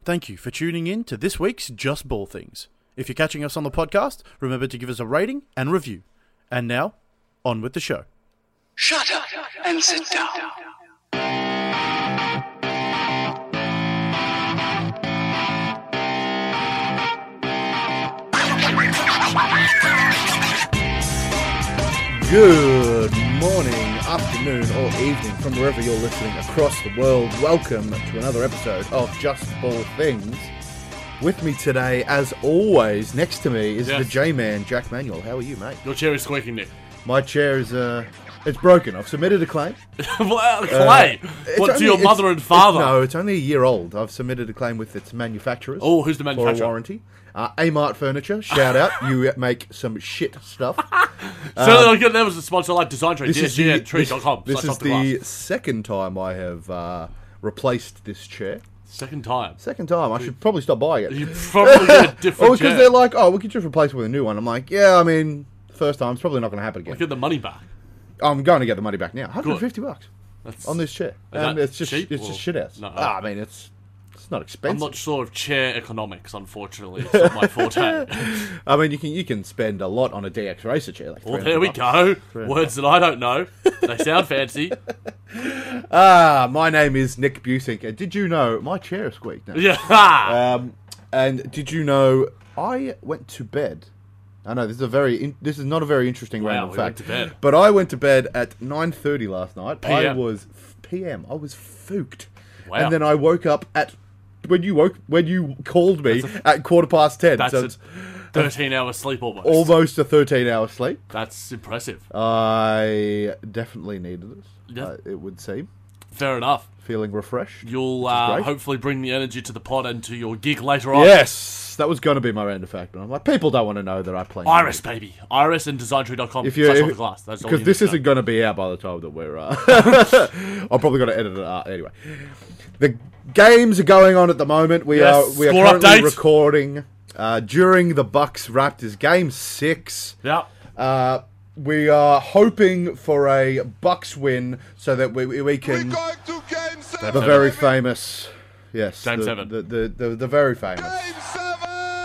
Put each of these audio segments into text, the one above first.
Thank you for tuning in to this week's Just Ball Things. If you're catching us on the podcast, remember to give us a rating and review. And now, on with the show. Shut up and sit down. Good morning, afternoon, or evening from wherever you're listening across the world. Welcome to another episode of Just Ball Things. With me today, as always, next to me is the J-Man, Jack Manuel. How are you, mate? Your chair is squeaking, Nick. My chair is, it's broken. I've submitted a claim. Well, clay? To your mother and father? No, it's only a year old. I've submitted a claim with its manufacturers. Oh, who's the For manufacturer? a warranty. Amart Furniture, shout out. You make some shit stuff. So that was a sponsor like Design Tree, dsg.tree.com. This is the second time I have replaced this chair. Second time. Second time. I should probably stop buying it. You probably get a different Well, because chair. they're like, oh, we could just replace it with a new one. I'm like, yeah, I mean, first time, it's probably not going to happen again. Get the money back. I'm going to get the money back now. $150 That's on this chair. that And it's just cheap, it's or- just shit ass. No. I mean, it's not I'm expensive. not sure of chair economics, unfortunately. It's not my forte. I mean, you can spend a lot on a DX Racer chair. Like Well, there we go. Words that I don't know. They sound fancy. My name is Nick Busink. And did you know my chair squeaked? Now. Yeah. And did you know I went to bed? I know this is not a very interesting random we fact. went to bed. But I went to bed at 9:30 last night. PM. I was PM. I was fooked. Wow. And then I woke up at when you called me at 10:15. That's So a it's 13-hour sleep almost. almost a 13-hour sleep. That's impressive. I definitely needed it. Yeah. It would seem. Fair enough. Feeling refreshed. You'll great. hopefully bring the energy to the pod and to your gig later on. Yes, that was going to be my random fact. But I'm like, people don't want to know that I play. Iris, baby. Iris and designtree.com. Because this isn't going to be out by the time that we're... I'm probably going to edit it out anyway. The games are going on at the moment. We are Score currently update. recording during the Bucks Raptors Game 6. Yeah. We are hoping for a Bucks win so that we can... Going to game 7. The very famous... Yes. Game the, 7. The very famous... Game 7.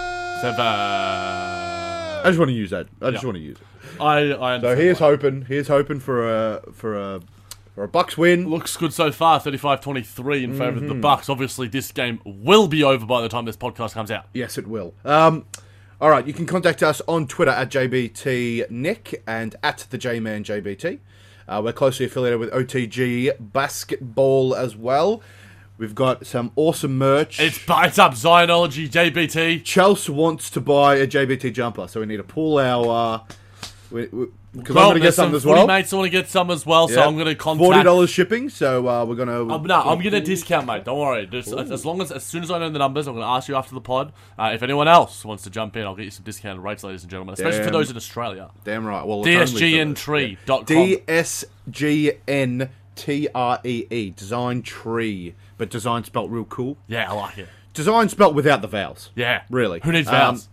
I just want to use that. I just want to use it. I So understand. here's hoping for a Bucks win. Looks good so far, 35-23 in favour of the Bucks. Obviously, this game will be over by the time this podcast comes out. Yes, it will. All right, you can contact us on Twitter at JBTNick and at the JManJBT. We're closely affiliated with OTG Basketball as well. We've got some awesome merch. It's up, Zionology, JBT. Chelsea wants to buy a JBT jumper, so we need to pull our... Because I'm Well, going to get there's some some as footy well. mates that want to get some as well, so Yeah. I'm going to contact... $40 shipping, so we're going to... I'm getting a discount, mate. Don't worry. Just, as soon as I know the numbers, I'm going to ask you after the pod. If anyone else wants to jump in, I'll get you some discounted rates, ladies and gentlemen. Especially for Damn. those in Australia. Damn right. Well, it's only for those. DSGNtree.com. DSGNTREE. Design Tree. But design spelt real cool. Yeah, I like it. Design spelt without the vowels. Yeah. Really. Who needs vowels?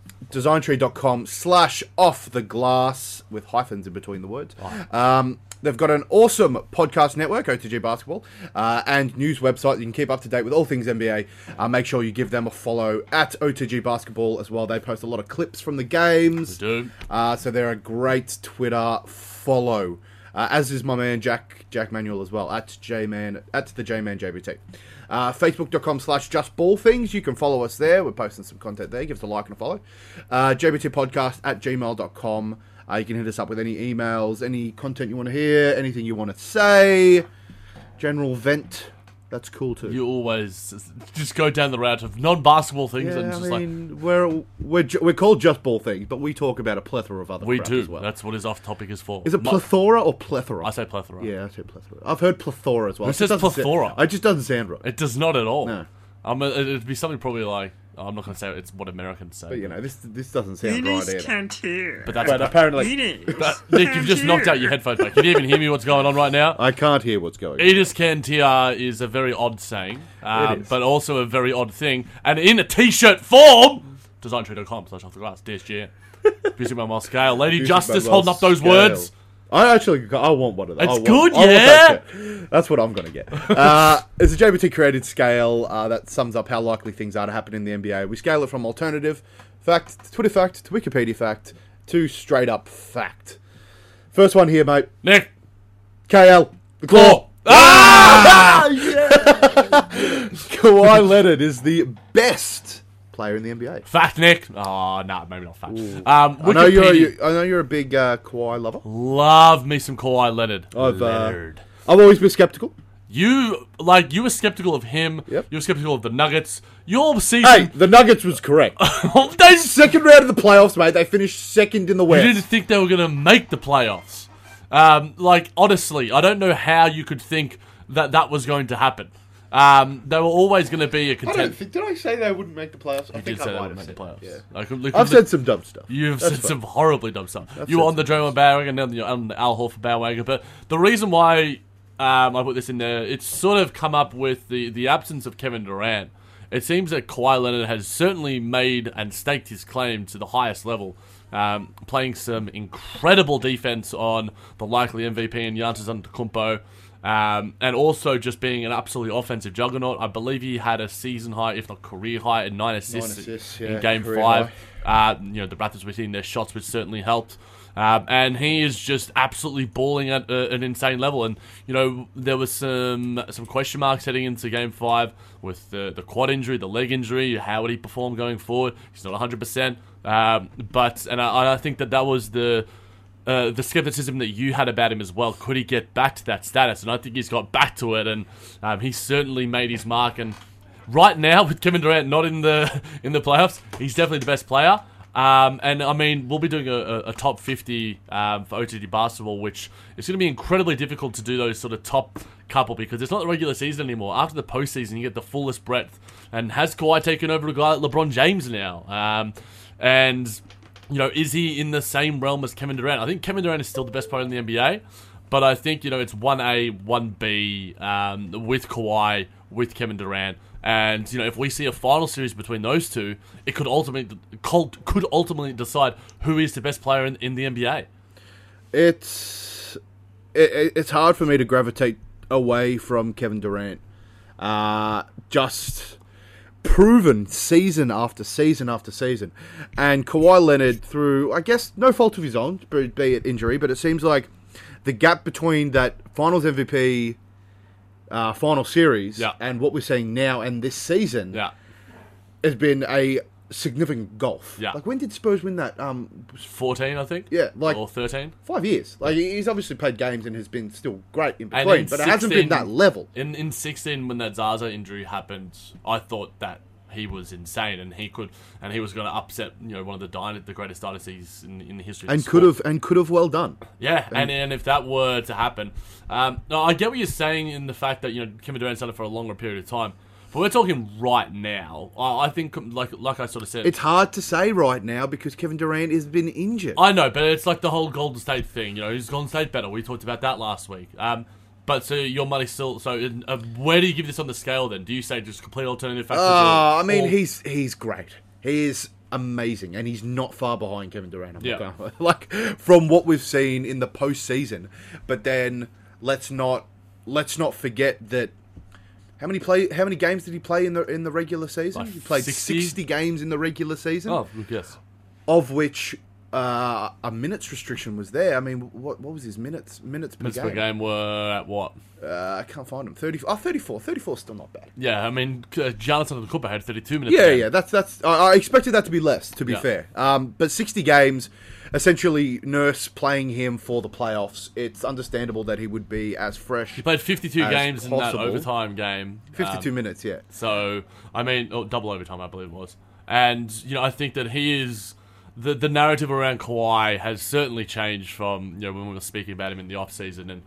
Designtree.com/offtheglass with hyphens in between the words. They've got an awesome podcast network, OTG Basketball, and news website. You can keep up to date with all things NBA. Make sure you give them a follow at OTG Basketball as well. They post a lot of clips from the games. They do. So they're a great Twitter follow. As is my man Jack Manuel as well, at the JManJBT. Facebook.com/JustBallThings. You can follow us there. We're posting some content there. Give us a like and a follow. JBTpodcast@gmail.com. You can hit us up with any emails, any content you want to hear, anything you want to say. General vent. That's cool too. You always just go down the route of non-basketball things and Yeah, just I mean, we're called Just Ball Things, but we talk about a plethora of other we crap do. as well. That's what his off-topic is for. Is it plethora or plethora? I say plethora. Yeah, I say plethora. I've heard plethora as well. Who says plethora? It just doesn't sound right. It does not at all. No. It'd be something probably like... I'm not going to say it's what Americans say. But you know, this doesn't sound right either. can't hear. But that's... But apparently, Nick, you've just knocked out your headphones back. Can you even hear me what's going on right now? I can't hear what's going on. Edis Cantia is a very odd saying, It is. but also a very odd thing. And in a t-shirt form, designtree.com/offtheglass, DSG. Busy Manuel Scale. Lady Busy Justice Manuel holding up those Scale. words. I want one of those. It's good, yeah? That's what I'm going to get. It's a JBT created scale that sums up how likely things are to happen in the NBA. We scale it from alternative fact to Twitter fact to Wikipedia fact to straight up fact. First one here, mate. Nick. KL. The Claw. Ah! Kawhi Leonard is the best player in the NBA. Fact, Nick. Oh, no, maybe not fact. I know you're a big Kawhi lover. Love me some Kawhi Leonard. I've always been skeptical. You were skeptical of him. Yep. You were skeptical of the Nuggets. Your season. Hey, the Nuggets was correct. They, Second round of the playoffs, mate. They finished second in the West. you didn't think they were going to make the playoffs. Honestly, I don't know how you could think that was going to happen. They were always going to be a contender. Did I say they wouldn't make the playoffs? I You did say they would make the playoffs. Yeah. I've said some dumb stuff. You've said some horribly dumb stuff. You were on the Draymond bandwagon and you're on the Al Horford bandwagon. But the reason why I put this in there, it's sort of come up with the absence of Kevin Durant. It seems that Kawhi Leonard has certainly made and staked his claim to the highest level, playing some incredible defense on the likely MVP in Giannis Antetokounmpo, and also just being an absolutely offensive juggernaut. I believe he had a season high, if not career high, at 9 assists in Game 5. The Raptors were hitting their shots, which certainly helped. And he is just absolutely balling at an insane level. And, there was some question marks heading into Game 5 with the quad injury, the leg injury. How would he perform going forward? He's not 100%. I think that was the skepticism that you had about him as well. Could he get back to that status? And I think he's got back to it. And he certainly made his mark. And right now, with Kevin Durant not in the playoffs, he's definitely the best player. We'll be doing a top 50 for OTG basketball, which is going to be incredibly difficult to do those sort of top couple because it's not the regular season anymore. After the postseason, you get the fullest breadth. And has Kawhi taken over a guy like LeBron James now? Is he in the same realm as Kevin Durant? I think Kevin Durant is still the best player in the NBA, but I think, it's 1A, 1B with Kawhi, with Kevin Durant. And, if we see a final series between those two, it could ultimately decide who is the best player in the NBA. It's hard for me to gravitate away from Kevin Durant. Just proven season after season after season. And Kawhi Leonard, through, I guess, no fault of his own, be it injury, but it seems like the gap between that Finals MVP final series and what we're seeing now and this season has been a significant gulf. Yeah. Like, when did Spurs win that? 14, I think. Yeah, or 13. 5 years. Like, he's obviously played games and has been still great in between, but it hasn't been that level. In 16, when that Zaza injury happened, I thought that he was insane, and he was going to upset one of the greatest dynasties in the history. And could have well done. Yeah, and if that were to happen, I get what you're saying in the fact that Kevin Durant's done it for a longer period of time, but we're talking right now. I think like I sort of said, it's hard to say right now because Kevin Durant has been injured. I know, but it's like the whole Golden State thing. Is Golden State better? We talked about that last week. But so your money still. So where do you give this on the scale then? Do you say just complete alternative factors? He's great. He is amazing, and he's not far behind Kevin Durant. Like from what we've seen in the postseason. But then let's not forget that. How many games did he play in the regular season? He played 60 games in the regular season. Oh, yes. Of which a minutes restriction was there. I mean, what was his minutes per game? Minutes per game were at what? I can't find them. 34. 34 is still not bad. Yeah, I mean, Giannis Antetokounmpo had 32 minutes. Yeah. That's. I expected that to be less. To be fair, but 60 games, essentially, Nurse playing him for the playoffs. It's understandable that he would be as fresh. He played 52 games in that overtime game. 52 minutes, yeah. So I mean, double overtime, I believe it was. And I think that he is. The narrative around Kawhi has certainly changed from when we were speaking about him in the off season, and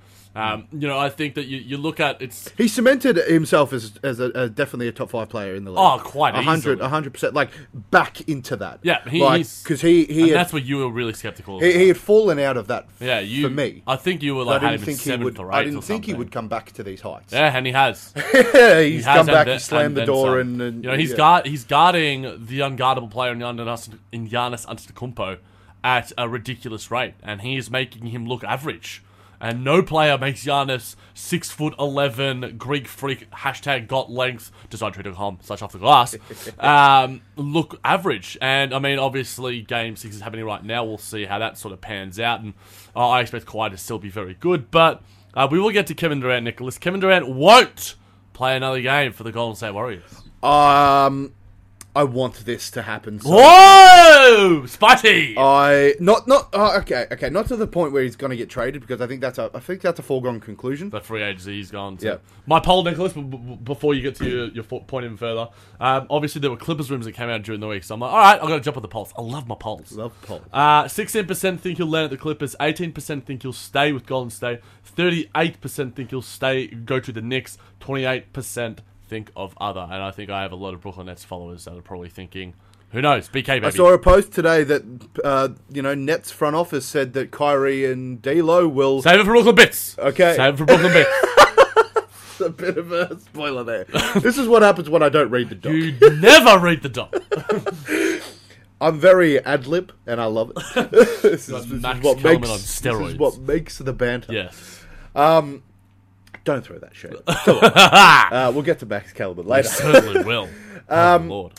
I think that you look at it's he cemented himself as definitely a top 5 player in the league. Oh, quite 100%, like back into that. Yeah, because he that's what you were really skeptical of. He had fallen out of that. Yeah, for me. I think you were like had him in 7th or 8th. I didn't think he would come back to these heights. Yeah, and he has. He's come back. He slammed the door, and he's guarding the unguardable player in Giannis Antetokounmpo, at a ridiculous rate, and he is making him look average. And no player makes Giannis 6'11", Greek freak, #GotLength, DesignTree.com/off-the-glass, look average. And, I mean, obviously, Game 6 is happening right now. We'll see how that sort of pans out. And I expect Kawhi to still be very good. But we will get to Kevin Durant, Nicholas. Kevin Durant won't play another game for the Golden State Warriors. I want this to happen. So Whoa! Spicy! okay, not to the point where he's going to get traded, because I think that's a foregone conclusion. The free agency, he's gone. Yeah. My poll, Nicholas, before you get to your point even further, obviously there were Clippers rumors that came out during the week, so I'm like, all right, I've got to jump on the polls. I love my polls. Love polls. 16% think he'll land at the Clippers, 18% think he'll stay with Golden State, 38% think he'll go to the Knicks, 28% think of other. And I think I have a lot of Brooklyn Nets followers that are probably thinking, who knows, BK baby. I saw a post today that Nets front office said that Kyrie and D'Lo will save it for Brooklyn Bits. Okay, save it for Brooklyn Bits. A bit of a spoiler there. This is what happens when I don't read the doc. You never read the doc. I'm very ad-lib, and I love it. This is what makes the banter. Yes. Don't throw that shit. Come on. We'll get to Max Kellerman later. We certainly will. Oh, Lord.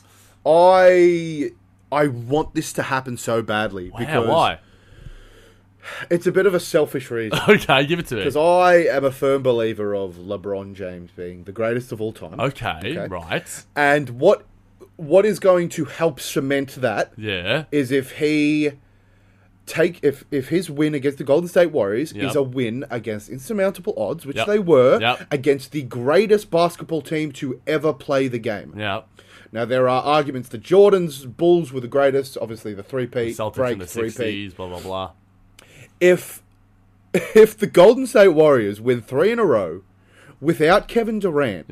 I want this to happen so badly. Wow, because why? It's a bit of a selfish reason. Okay, give it to me. Because I am a firm believer of LeBron James being the greatest of all time. Okay, right. And what is going to help cement that is if he if his win against the Golden State Warriors is a win against insurmountable odds, which they were, against the greatest basketball team to ever play the game. Yeah. Now, there are arguments that Jordan's Bulls were the greatest, obviously the three-peat, the Celtics in the 60s, blah, blah, blah. If the Golden State Warriors win 3 in a row without Kevin Durant,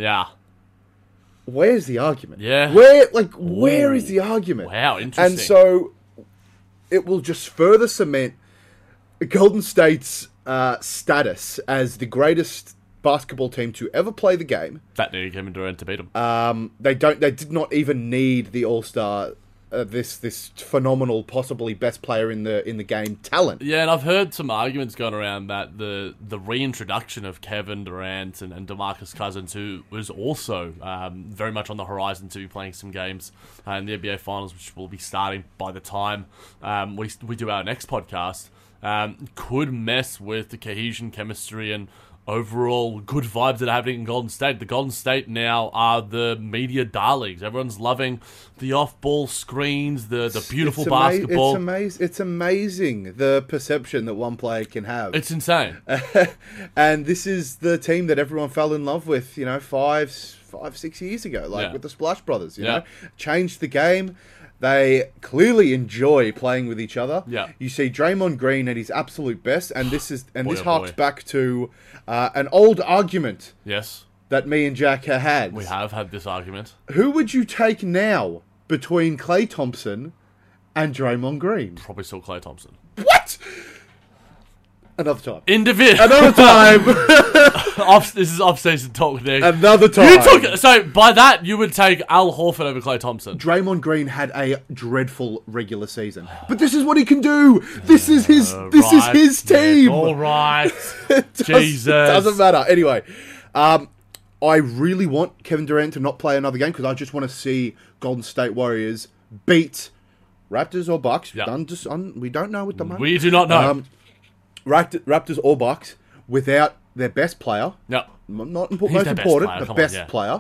where's the argument? Yeah. Where is the argument? Wow, interesting. And so it will just further cement Golden State's status as the greatest basketball team to ever play the game. That needed Kevin Durant to beat them. They did not even need the All-Star, this phenomenal, possibly best player in the game talent. Yeah, and I've heard some arguments going around that the reintroduction of Kevin Durant and DeMarcus Cousins, who was also very much on the horizon to be playing some games in the NBA Finals, which will be starting by the time we do our next podcast, could mess with the cohesion, chemistry, and overall good vibes that are happening in Golden State. The Golden State now are the media darlings. Everyone's loving the off-ball screens, the beautiful basketball. It's amazing the perception that one player can have. It's insane. And this is the team that everyone fell in love with, 5-6 years ago, with the Splash Brothers, you know? Changed the game. They clearly enjoy playing with each other. Yeah. You see Draymond Green at his absolute best, and this harks back to an old argument. Yes. That me and Jack had. We have had this argument. Who would you take now between Klay Thompson and Draymond Green? Probably still Klay Thompson. What? Another time. Another time. This is off-season talk, Nick. Another time. So by that, you would take Al Horford over Klay Thompson. Draymond Green had a dreadful regular season, but this is what he can do. This is his team. Nick, all right. Jesus. It doesn't matter. Anyway, I really want Kevin Durant to not play another game because I just want to see Golden State Warriors beat Raptors or Bucks. Yep. We don't know at the moment. We do not know. Raptors or Bucks without their best player. Yep. Most important, the best player.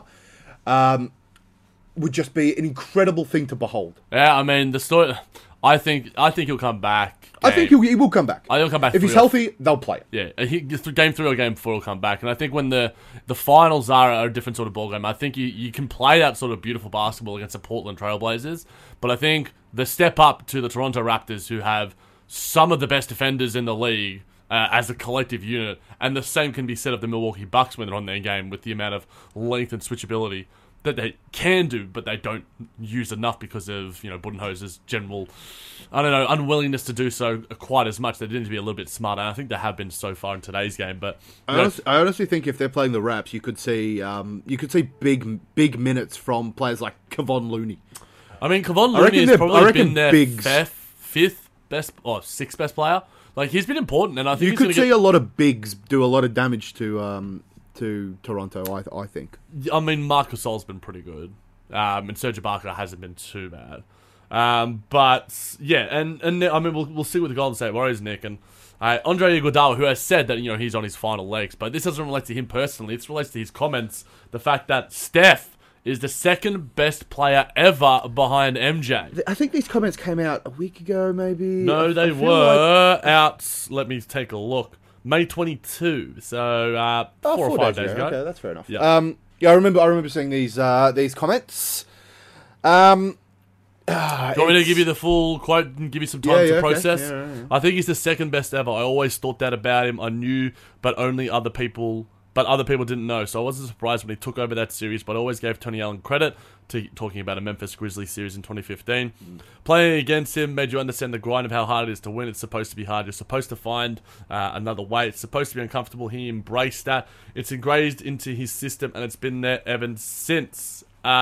Would just be an incredible thing to behold. Yeah, I mean the story. I think he'll come back. I think he will come back. He'll come back if he's healthy. They'll play. Yeah, game 3 or game 4 will come back, and I think when the finals are a different sort of ballgame, I think you can play that sort of beautiful basketball against the Portland Trailblazers. But I think the step up to the Toronto Raptors, who have some of the best defenders in the league as a collective unit, and the same can be said of the Milwaukee Bucks when they're on their game with the amount of length and switchability that they can do, but they don't use enough because of Budenholzer's general, unwillingness to do so quite as much. They need to be a little bit smarter. And I think they have been so far in today's game. But I honestly think if they're playing the Raps, you could see big minutes from players like Kevon Looney. I mean, Kevon Looney has probably been their fifth best or sixth best player. Like, he's been important, and I think You he's could gonna see a lot of bigs do a lot of damage to Toronto. I think. I mean, Marcus Gasol's been pretty good, and Serge Ibaka hasn't been too bad. But yeah, and I mean, we'll see with the Golden State Warriors, Nick, and Andre Iguodala, who has said that he's on his final legs, but this doesn't relate to him personally. It relates to his comments, the fact that Steph is the second best player ever behind MJ. I think these comments came out a week ago, maybe. No, they were out. Let me take a look. May 22. So 4 or 5 days ago. Okay, that's fair enough. Yeah. I remember seeing these comments. Do you want me to give you the full quote and give you some time to process? Okay. Yeah. I think he's the second best ever. I always thought that about him. I knew, but other people didn't know. So I wasn't surprised when he took over that series, but I always gave Tony Allen credit to talking about a Memphis Grizzlies series in 2015. Playing against him made you understand the grind of how hard it is to win. It's supposed to be hard. You're supposed to find another way. It's supposed to be uncomfortable. He embraced that. It's engraved into his system, and it's been there ever since.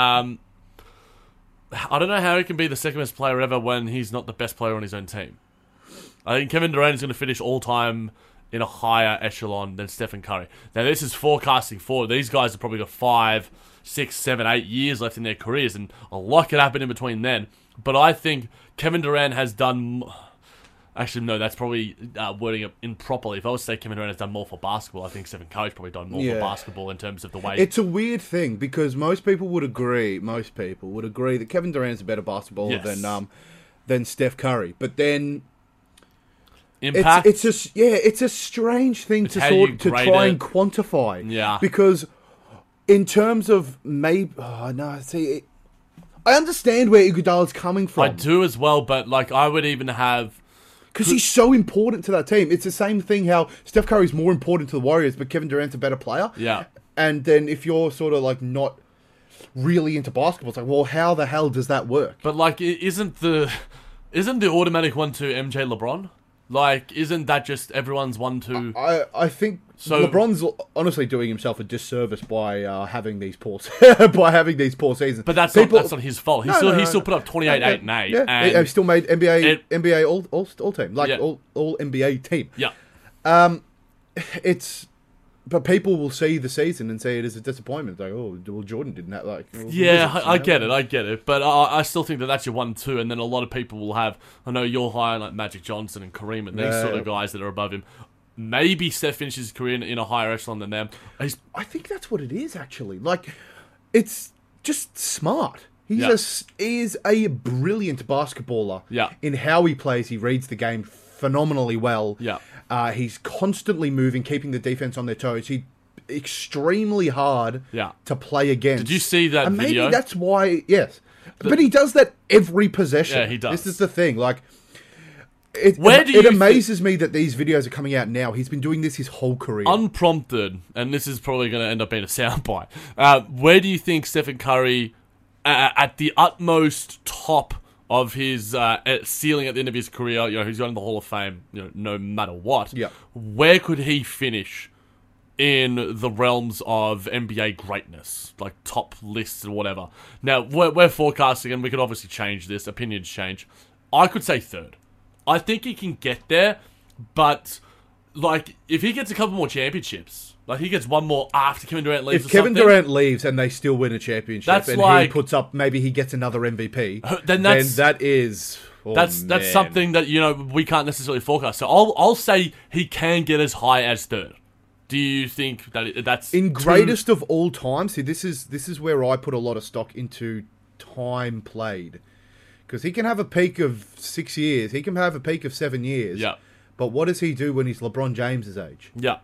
I don't know how he can be the second best player ever when he's not the best player on his own team. I think Kevin Durant is going to finish all time in a higher echelon than Stephen Curry. Now, this is forecasting forward. These guys have probably got 5, 6, 7, 8 years left in their careers, and a lot could happen in between then. But I think Kevin Durant has done... Actually, no, that's probably wording it improperly. If I was to say Kevin Durant has done more for basketball, I think Stephen Curry's probably done more for basketball in terms of the way... It's a weird thing, because most people would agree that Kevin Durant's a better basketballer than Steph Curry. But then... Impact? It's a strange thing to try and quantify. Yeah. Because in terms of I understand where Iguodala's coming from. I do as well, but I would even have... Because he's so important to that team. It's the same thing how Steph Curry's more important to the Warriors, but Kevin Durant's a better player. Yeah. And then if you're sort of not really into basketball, it's well, how the hell does that work? But isn't the automatic 1-2 MJ LeBron? Isn't that just everyone's 1-2? I think LeBron's honestly doing himself a disservice by having these poor seasons. But that's not his fault. He still put up 28, 8, and 8. Yeah, and he still made NBA all team, all NBA team. Yeah. But people will see the season and say it as a disappointment. Jordan didn't have I get it. But I still think that's your 1-2, and then a lot of people will have. I know you're high on Magic Johnson and Kareem and these sort of guys that are above him. Maybe Steph finishes his career in a higher echelon than them. I think that's what it is actually. It's just smart. He is a brilliant basketballer. Yeah. In how he plays, he reads the game phenomenally well. Yeah. He's constantly moving, keeping the defense on their toes. He's extremely hard to play against. Did you see that video? Maybe that's why, yes. But he does that every possession. Yeah, he does. This is the thing. It amazes me that these videos are coming out now. He's been doing this his whole career. Unprompted, and this is probably going to end up being a soundbite. Where do you think Stephen Curry, at the utmost top of his ceiling at the end of his career, he's going to the Hall of Fame, no matter what. Yeah. Where could he finish in the realms of NBA greatness, top lists or whatever? Now we're forecasting, and we could obviously change this. Opinions change. I could say third. I think he can get there, but if he gets a couple more championships. He gets one more after Kevin Durant leaves. If Kevin Durant leaves and they still win a championship, he puts up, maybe he gets another MVP. Then that is that's something that we can't necessarily forecast. So I'll say he can get as high as third. Do you think that's in greatest of all time? See, this is where I put a lot of stock into time played, because he can have a peak of 6 years, he can have a peak of 7 years. Yeah. But what does he do when he's LeBron James's age? Yeah.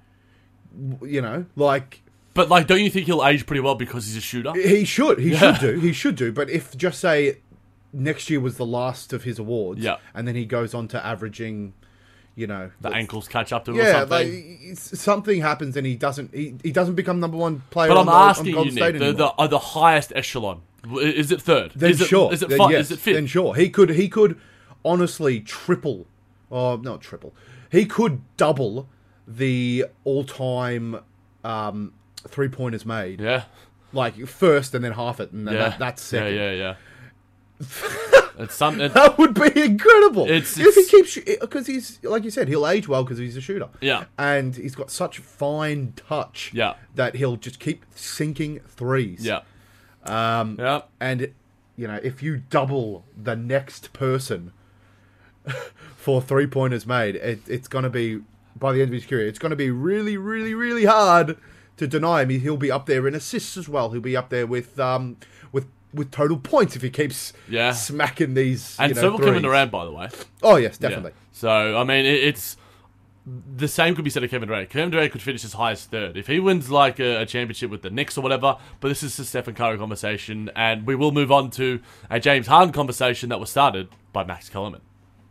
But don't you think he'll age pretty well because he's a shooter? He should. He should do. But if just say next year was the last of his awards, and then he goes on to averaging, the ankles catch up to him or something. Something happens and he doesn't become number one player. But I'm asking on you, Nick, the highest echelon. Is it third? Then sure. Is it fifth? Then sure. He could honestly triple. Oh, not triple. He could double the all-time 3-pointers made. Yeah. First and then half it, and then that's second. Yeah. That would be incredible. If he keeps, because he's like you said, he'll age well because he's a shooter. Yeah, and he's got such fine touch. Yeah, that he'll just keep sinking threes. Yeah, and if you double the next person for 3-pointers made, it's going to be by the end of his career. It's going to be really, really, really hard to deny him. He'll be up there in assists as well. He'll be up there with total points if he keeps smacking these. And so will Kevin Durant, by the way. Oh yes, definitely. Yeah. So I mean, it's the same could be said of Kevin Durant. Kevin Durant could finish as high as third if he wins like a championship with the Knicks or whatever. But this is the Stephen Curry conversation, and we will move on to a James Harden conversation that was started by Max Kellerman.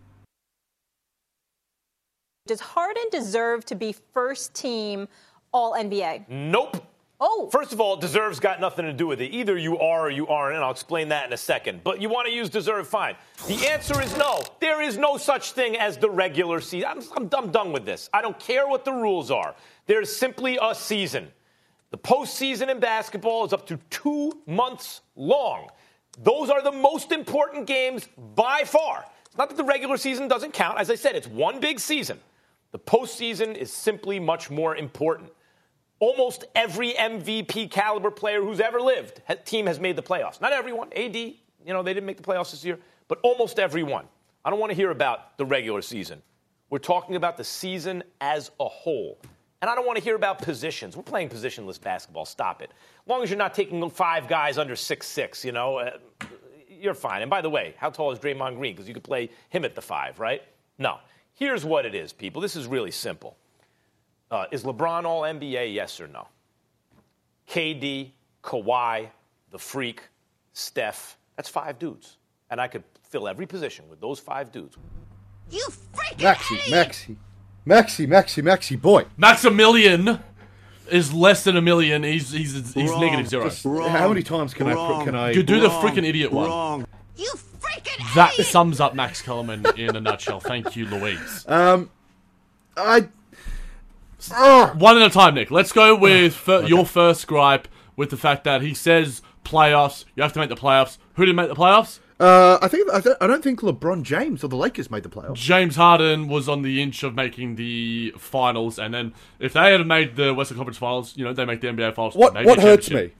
Does Harden deserve to be first team All-NBA? Nope. Oh. First of all, deserve's got nothing to do with it. Either you are or you aren't, and I'll explain that in a second. But you want to use deserve, fine. The answer is no. There is no such thing as the regular season. I'm done with this. I don't care what the rules are. There's simply a season. The postseason in basketball is up to 2 months long. Those are the most important games by far. It's not that the regular season doesn't count. As I said, it's one big season. The postseason is simply much more important. Almost every MVP caliber player who's ever lived, team has made the playoffs. Not everyone. AD, they didn't make the playoffs this year, but almost everyone. I don't want to hear about the regular season. We're talking about the season as a whole. And I don't want to hear about positions. We're playing positionless basketball. Stop it. As long as you're not taking 5 guys under 6'6", you're fine. And by the way, how tall is Draymond Green? Because you could play him at the 5, right? No. Here's what it is, people. This is really simple. Is LeBron All-NBA, yes or no? KD, Kawhi, the Freak, Steph. That's 5 dudes. And I could fill every position with those 5 dudes. You freaking Maxi, boy. Maximilian is less than a million. He's negative 0. How many times can I You do the freaking idiot one. You freaking That sums up Max Kellerman in a nutshell. Thank you, Louise. One at a time, Nick. Let's go with your first gripe with the fact that he says playoffs. You have to make the playoffs. Who didn't make the playoffs? I don't think LeBron James or the Lakers made the playoffs. James Harden was on the inch of making the finals, and then if they had made the Western Conference Finals, they make the NBA Finals. What hurts me?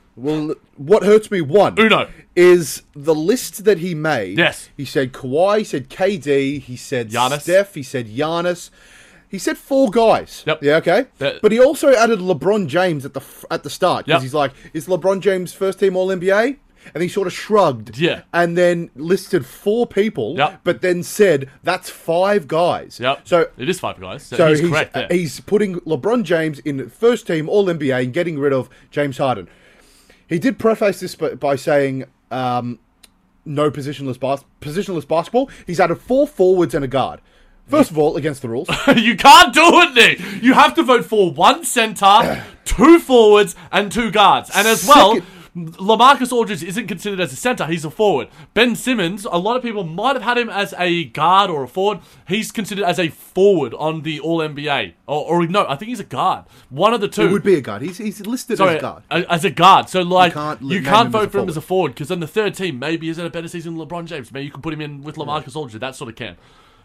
What hurts me? Uno is the list that he made. Yes, he said Kawhi, he said KD, he said Giannis. Steph, he said Giannis. He said 4 guys. Yep. Yeah, okay. But he also added LeBron James at the start because he's like, is LeBron James first team All-NBA? And he sort of shrugged. Yeah. And then listed 4 people. Yep. But then said that's 5 guys. Yep. So it is 5 guys. So he's correct there. He's putting LeBron James in first team All-NBA and getting rid of James Harden. He did preface this by saying no positionless basketball. He's added 4 forwards and a guard. First of all, against the rules. You can't do it, Nick. You have to vote for 1 center, 2 forwards, and 2 guards. And as well, LaMarcus Aldridge isn't considered as a center. He's a forward. Ben Simmons, a lot of people might have had him as a guard or a forward. He's considered as a forward on the All-NBA. Or no, I think he's a guard. One of the two. It would be a guard. He's listed as a guard. As a guard. So, you can't vote for him forward. as a forward because on the third team, maybe he's had a better season than LeBron James. Maybe you can put him in with LaMarcus Aldridge. That sort of can.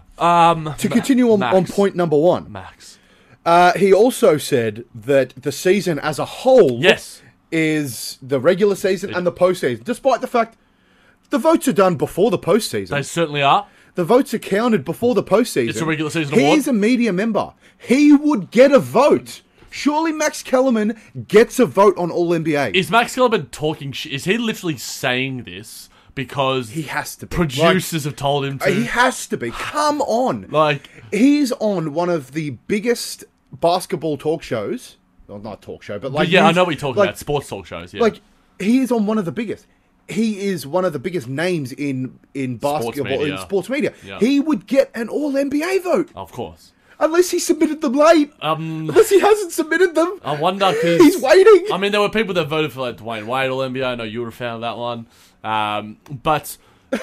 To continue on point number 1. Max. He also said that the season as a whole is the regular season and the postseason, despite the fact the votes are done before the postseason. They certainly are. The votes are counted before the postseason. It's a regular season award. He's a media member. He would get a vote. Surely Max Kellerman gets a vote on All-NBA. Is Max Kellerman talking shit? Is he literally saying this because he has to be. Producers have told him to? He has to be. Come on. He's on one of the biggest basketball talk shows. Well, not talk show, but I know what you're talking about. Sports talk shows, yeah. He is on one of the biggest. He is one of the biggest names in basketball, in sports media. Yeah. He would get an All-NBA vote. Of course. Unless he submitted them late. Unless he hasn't submitted them. I wonder because... He's waiting. I mean, there were people that voted for Dwayne Wade All-NBA. I know you were a fan of that one. But...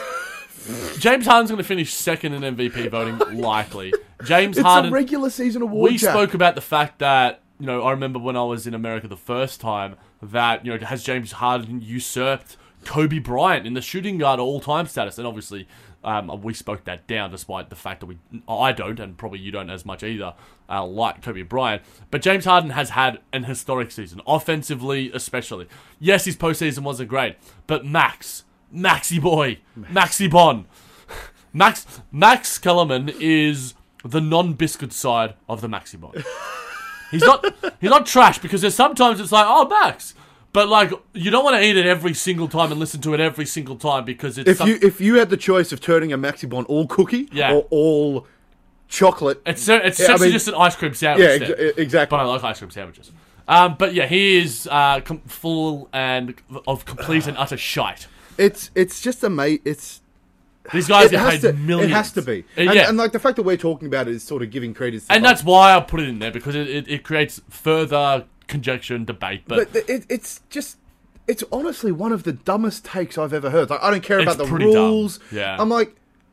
James Harden's going to finish second in MVP voting, likely. James Harden... It's a regular season award, We spoke about the fact that, I remember when I was in America the first time, that, has James Harden usurped Kobe Bryant in the shooting guard all-time status. And obviously, we spoke that down despite the fact that I don't, and probably you don't as much either, like Kobe Bryant. But James Harden has had an historic season, offensively especially. Yes, his postseason wasn't great, but Maxi boy, Maxi Bon. Max Kellerman is the non-biscuit side of the Maxi Bon. He's not trash, because there's sometimes it's like, oh, Max. But, like, you don't want to eat it every single time and listen to it every single time, because it's... If you had the choice of turning a Maxi Bon all cookie or all chocolate... It's essentially just an ice cream sandwich. Yeah, exactly. But I like ice cream sandwiches. But, yeah, he is full of complete and utter shite. It's just amazing. These guys get paid millions. It has to be. And like the fact that we're talking about it is sort of giving credit to... And that's why I put it in there, because it creates further conjecture and debate. But it's honestly one of the dumbest takes I've ever heard. Like, I don't care about the pretty rules. Dumb. Yeah. I'm like...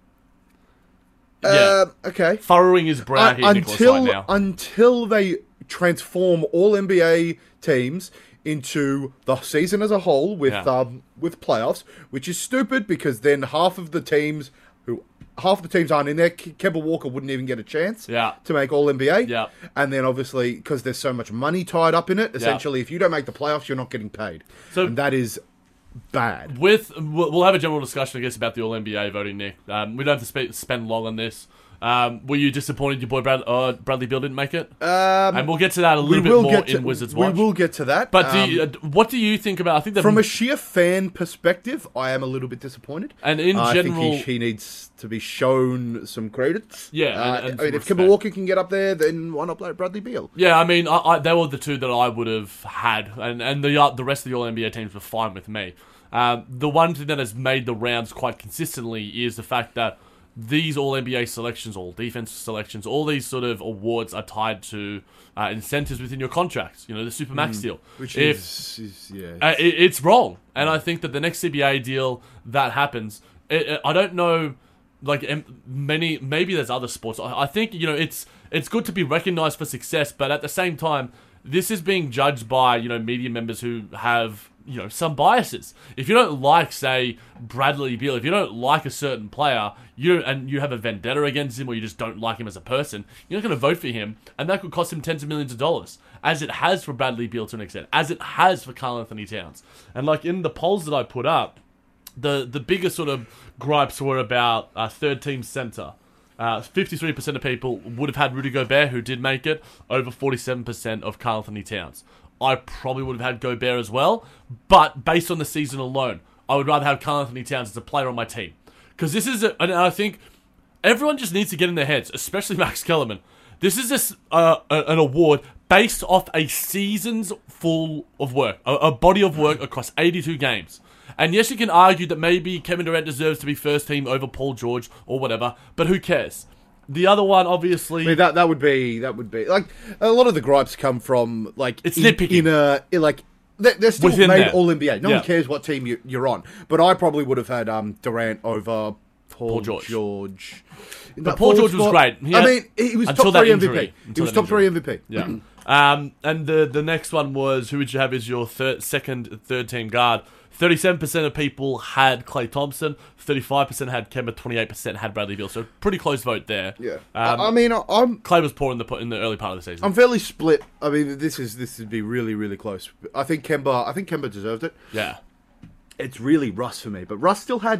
okay. Furrowing his brow here, Nicholas, right now. Until they transform all NBA teams into the season as a whole with playoffs, which is stupid, because then half the teams aren't in there. Kemba Walker wouldn't even get a chance to make All NBA. Yeah. And then obviously, because there's so much money tied up in it, essentially, if you don't make the playoffs, you're not getting paid. And that is bad. We'll have a general discussion, I guess, about the All NBA voting, Nick. We don't have to spend long on this. Were you disappointed your boy Bradley Beal didn't make it? And we'll get to that a little bit more in Wizards Watch. We will get to that. But what do you think about... I think from a sheer fan perspective, I am a little bit disappointed. And in general... I think he needs to be shown some credits. Yeah. And if Kemba Walker can get up there, then why not play Bradley Beal? Yeah, I mean, they were the two that I would have had. And the rest of the All-NBA teams were fine with me. The one thing that has made the rounds quite consistently is the fact that these All-NBA selections, all defense selections, all these sort of awards are tied to incentives within your contracts. You know, the Supermax deal. Which it's wrong. And I think that the next CBA deal that happens, I don't know, like, maybe there's other sports. I think, you know, it's good to be recognized for success, but at the same time, this is being judged by, you know, media members who have, you know, some biases. If you don't like, say, Bradley Beal, if you don't like a certain player, you have a vendetta against him, or you just don't like him as a person, you're not going to vote for him, and that could cost him tens of millions of dollars, as it has for Bradley Beal to an extent, as it has for Karl Anthony Towns. And like in the polls that I put up, the biggest sort of gripes were about third team center. 53% of people would have had Rudy Gobert, who did make it, over 47% of Karl Anthony Towns. I probably would have had Gobert as well, but based on the season alone, I would rather have Karl Anthony Towns as a player on my team. Because this is, and I think everyone just needs to get in their heads, especially Max Kellerman. This is an award based off a season's full of work, a body of work across 82 games. And yes, you can argue that maybe Kevin Durant deserves to be first team over Paul George or whatever, but who cares? The other one, obviously... I mean, that would be... Like, a lot of the gripes come from, like... It's nitpicking. They're still Within made there. All-NBA. No one cares what team you're on. But I probably would have had Durant over Paul George. But Paul George was great. He was top 3 MVP. He was top 3 MVP. Yeah. And the next one was, who would you have as your third team guard? 37% of people had Klay Thompson, 35% had Kemba, 28% had Bradley Beal. So pretty close vote there. Yeah. Klay was poor in the early part of the season. I'm fairly split. I mean, this would be really, really close. I think Kemba deserved it. Yeah. It's really Russ for me, but Russ still had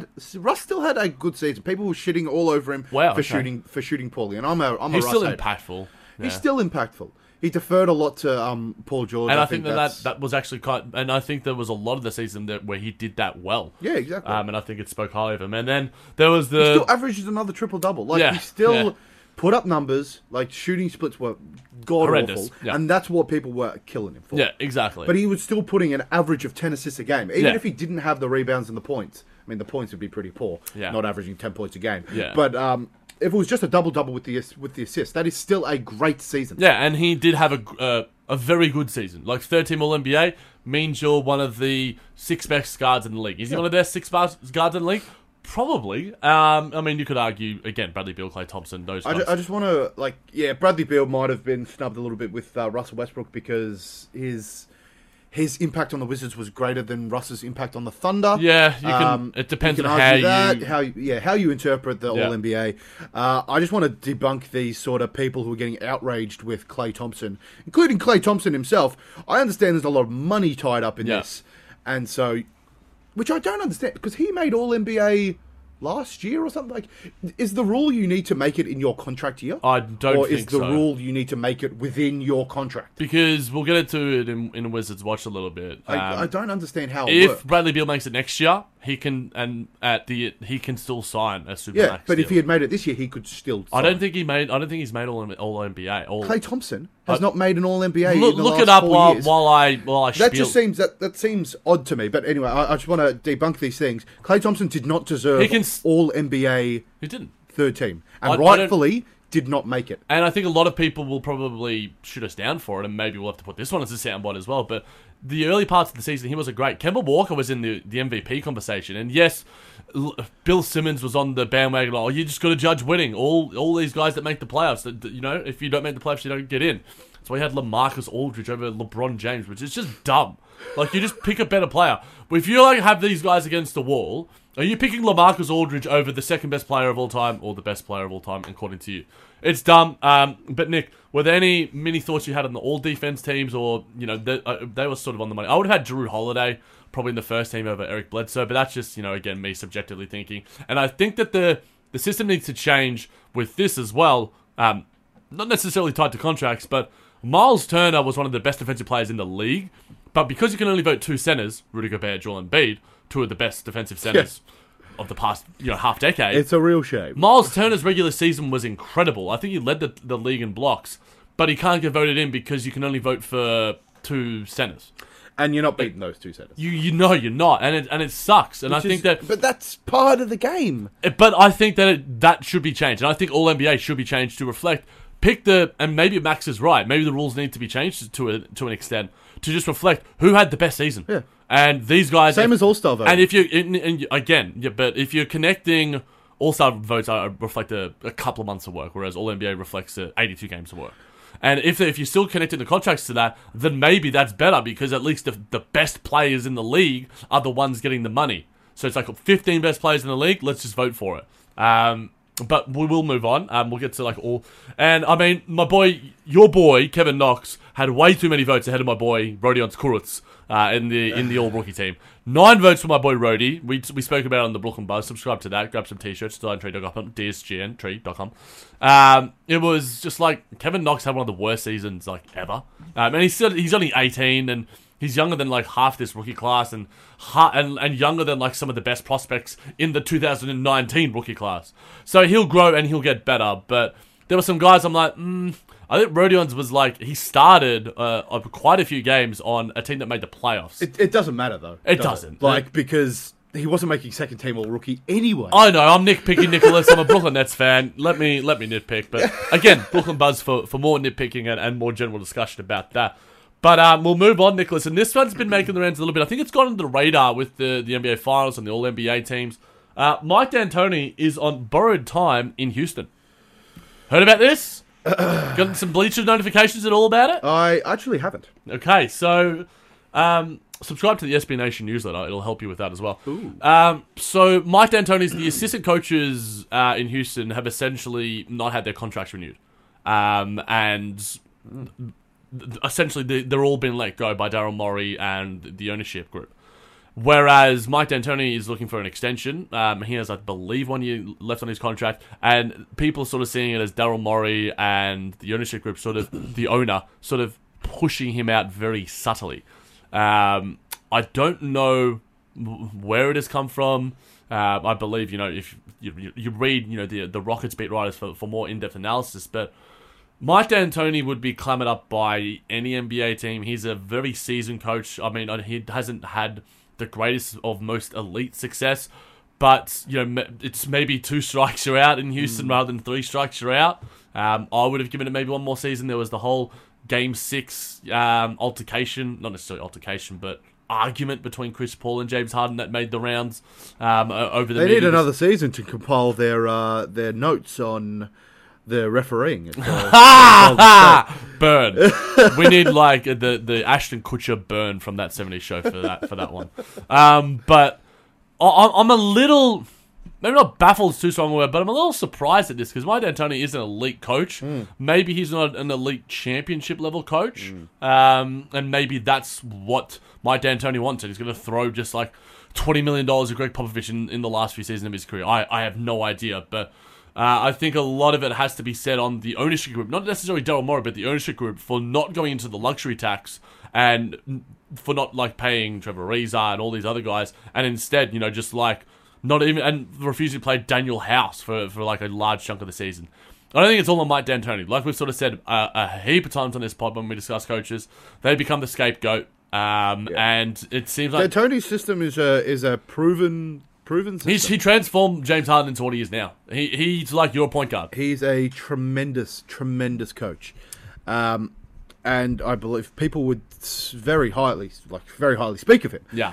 a good season. People were shitting all over him for shooting poorly, and I'm a He's Russ still hater. impactful. Yeah. He's still impactful. He deferred a lot to Paul George, and I think that was actually and I think there was a lot of the season where he did that well. Yeah, exactly. And I think it spoke highly of him. And then there was he still averages another triple-double. Like, he still put up numbers, like shooting splits were god-awful, and that's what people were killing him for. Yeah, exactly. But he was still putting an average of 10 assists a game. Even if he didn't have the rebounds and the points. I mean, the points would be pretty poor, not averaging 10 points a game. Yeah. But if it was just a double-double with the assists, that is still a great season. Yeah, and he did have a very good season. Like, third-team All-NBA means you're one of the 6 best guards in the league. Is he one of their 6 best guards in the league? Probably. I mean, you could argue, again, Bradley Beal, Klay Thompson, those guys. I just want to, Bradley Beal might have been snubbed a little bit with Russell Westbrook because his his impact on the Wizards was greater than Russ's impact on the Thunder. Yeah, you can. It depends you can on argue how you interpret the Yeah. All NBA. I just want to debunk these sort of people who are getting outraged with Klay Thompson, including Klay Thompson himself. I understand there's a lot of money tied up in this, and so, which I don't understand because he made All NBA last year or something. Like, is the rule you need to make it in your contract year? I don't or think is the so. rule you need to make it within your contract? Because we'll get into it in Wizards Watch a little bit. I don't understand how it If works. Bradley Beal makes it next year, he can he can still sign a supermax. Yeah, but deal. if he had made it this year, he could still sign. I don't think he's made all NBA. Klay Thompson has not made an All NBA. Look, in the look last it up 4 years. while I That spiel. just seems that seems odd to me. But anyway, I just want to debunk these things. Klay Thompson did not deserve He can All NBA He didn't. third team, and I don't- rightfully did not make it. And I think a lot of people will probably shoot us down for it, and maybe we'll have to put this one as a soundbite as well. But the early parts of the season, he was a great. Kemba Walker was in the MVP conversation, and yes, Bill Simmons was on the bandwagon. Oh, you just got to judge winning. All these guys that make the playoffs, if you don't make the playoffs, you don't get in. So we had LaMarcus Aldridge over LeBron James, which is just dumb. Like, you just pick a better player. But if you have these guys against the wall, are you picking LaMarcus Aldridge over the second best player of all time or the best player of all time, according to you? It's dumb. But Nick, were there any mini thoughts you had on the all defense teams, or they were sort of on the money? I would have had Drew Holiday probably in the first team over Eric Bledsoe, but that's just again me subjectively thinking. And I think that the system needs to change with this as well. Not necessarily tied to contracts, but Miles Turner was one of the best defensive players in the league. But because you can only vote two centers, Rudy Gobert, Joel Embiid, two of the best defensive centers of the past half decade. It's a real shame. Miles Turner's regular season was incredible. I think he led the league in blocks, but he can't get voted in because you can only vote for two centers. And you're not beating those two centers. You know you're not, and it sucks. And But that's part of the game. But I think that that should be changed, and I think All NBA should be changed to reflect. And maybe Max is right. Maybe the rules need to be changed to an extent to just reflect who had the best season. Yeah. And these guys, Same as All-Star voting. And if but if you're connecting All-Star votes, reflect a couple of months of work, whereas All NBA reflects 82 games of work. And if you're still connecting the contracts to that, then maybe that's better because at least the best players in the league are the ones getting the money. So it's like 15 best players in the league. Let's just vote for it. But we will move on. We'll get to all. And I mean, your boy Kevin Knox had way too many votes ahead of my boy Rodion Kurucs in the All Rookie team. 9 votes for my boy Rody. We spoke about it on the Brooklyn Buzz. Subscribe to that. Grab some t-shirts. DSGNtree.com. It was just like Kevin Knox had one of the worst seasons ever. And he's only 18 and he's younger than half this rookie class and younger than some of the best prospects in the 2019 rookie class. So he'll grow and he'll get better. But there were some guys I'm like, I think Rodion's was he started quite a few games on a team that made the playoffs. It doesn't matter though. It doesn't. Because he wasn't making second team All Rookie anyway. I know, I'm nitpicking Nicholas. I'm a Brooklyn Nets fan. Let me nitpick. But again, Brooklyn Buzz for more nitpicking and more general discussion about that. But we'll move on, Nicholas. And this one's been making the rounds a little bit. I think it's gone under the radar with the NBA Finals and the All-NBA teams. Mike D'Antoni is on borrowed time in Houston. Heard about this? Got some Bleachers notifications at all about it? I actually haven't. Okay, so subscribe to the SB Nation newsletter. It'll help you with that as well. So Mike D'Antoni's, the assistant coaches in Houston have essentially not had their contracts renewed. And essentially they're all been let go by Daryl Morey and the ownership group. Whereas Mike D'Antoni is looking for an extension. He has, I believe, 1 year left on his contract. And people are sort of seeing it as Daryl Morey and the ownership group, sort of the owner, sort of pushing him out very subtly. I don't know where it has come from. I believe, if you read, the Rockets beat writers for more in-depth analysis. But Mike D'Antoni would be clamoured up by any NBA team. He's a very seasoned coach. I mean, he hasn't had the greatest of most elite success, but it's maybe 2 strikes you're out in Houston rather than 3 strikes you're out. I would have given it maybe one more season. There was the whole Game 6 altercation, not necessarily altercation, but argument between Chris Paul and James Harden that made the rounds over the. They need another season to compile their notes on the refereeing. Burn. We need like the Ashton Kutcher burn from that 70s show for that one. But I'm a little, maybe not baffled is too strong a word, but I'm a little surprised at this because Mike D'Antoni is an elite coach. Maybe he's not an elite championship level coach, and maybe that's what Mike D'Antoni wants. And he's going to throw just like $20 million at Greg Popovich in the last few seasons of his career. I have no idea, but I think a lot of it has to be said on the ownership group, not necessarily Daryl Morey, but the ownership group for not going into the luxury tax and for not like paying Trevor Ariza and all these other guys, and instead, just like not even and refusing to play Daniel House for like a large chunk of the season. I don't think it's all on Mike D'Antoni. Like we've sort of said a heap of times on this pod when we discuss coaches, they become the scapegoat. And it seems like D'Antoni's system is a proven system. He transformed James Harden into what he is now. He's like your point guard. He's a tremendous coach, and I believe people would very highly speak of him. Yeah.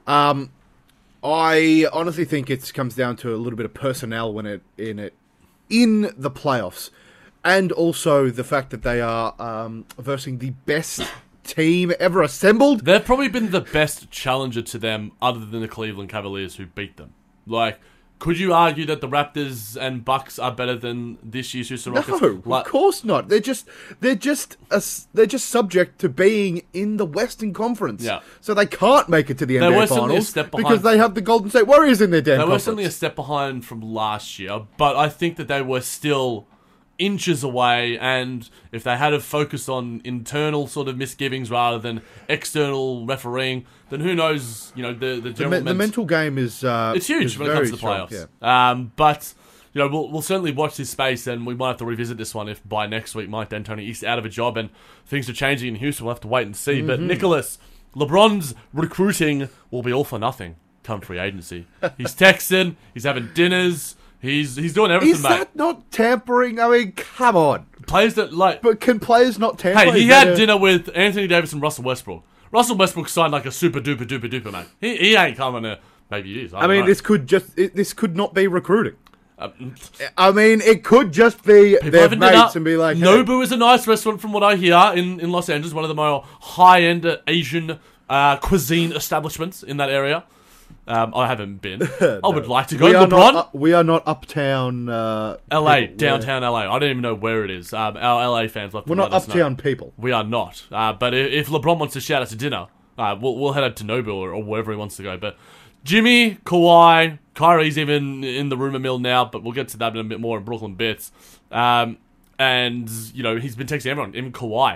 I honestly think it comes down to a little bit of personnel in the playoffs, and also the fact that they are versing the best team ever assembled. They've probably been the best challenger to them other than the Cleveland Cavaliers who beat them. Like, could you argue that the Raptors and Bucks are better than this year's Houston Rockets? No, of course not. They're just subject to being in the Western Conference. Yeah. So they can't make it to the NBA Finals because they have the Golden State Warriors in their damn conference. They were certainly a step behind from last year, but I think that they were still inches away, and if they had a focus on internal sort of misgivings rather than external refereeing, then who knows, the mental game is it's huge when it comes to the playoffs. Yeah. But we'll certainly watch this space, and we might have to revisit this one if by next week Mike D'Antoni is out of a job and things are changing in Houston. We'll have to wait and see. But Nicholas, LeBron's recruiting will be all for nothing come free agency. He's texting, he's having dinners. He's doing everything, mate. Is that not tampering? I mean, come on. Players that, But can players not tamper? Hey, he had dinner with Anthony Davis and Russell Westbrook. Russell Westbrook signed like a super duper duper duper, mate. He ain't coming to... Maybe he is. I mean, this could not be recruiting. I mean, it could just be their mates and be like... Hey. Nobu is a nice restaurant from what I hear in Los Angeles. One of the more high-end Asian cuisine establishments in that area. I haven't been. No. I would like to go. LeBron? We are not uptown... LA, downtown LA. I don't even know where it is. Our LA fans love to We're not uptown people. We are not. But if LeBron wants to shout out to dinner, we'll head up to Nobu or wherever he wants to go. But Jimmy, Kawhi, Kyrie's even in the rumor mill now, but we'll get to that in a bit more in Brooklyn Bits. And, he's been texting everyone, even Kawhi.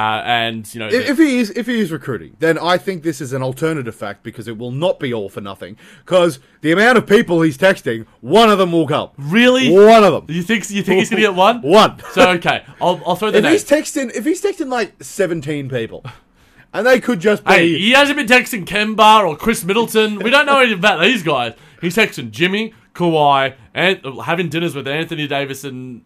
If he is recruiting, then I think this is an alternative fact because it will not be all for nothing. Because the amount of people he's texting, one of them will come. Really? One of them. You think he's gonna get one? One. So okay, I'll throw the name. If he's texting like 17 people, and they could just be. Hey, he hasn't been texting Kemba or Chris Middleton. We don't know anything about these guys. He's texting Jimmy, Kawhi, and having dinners with Anthony Davis and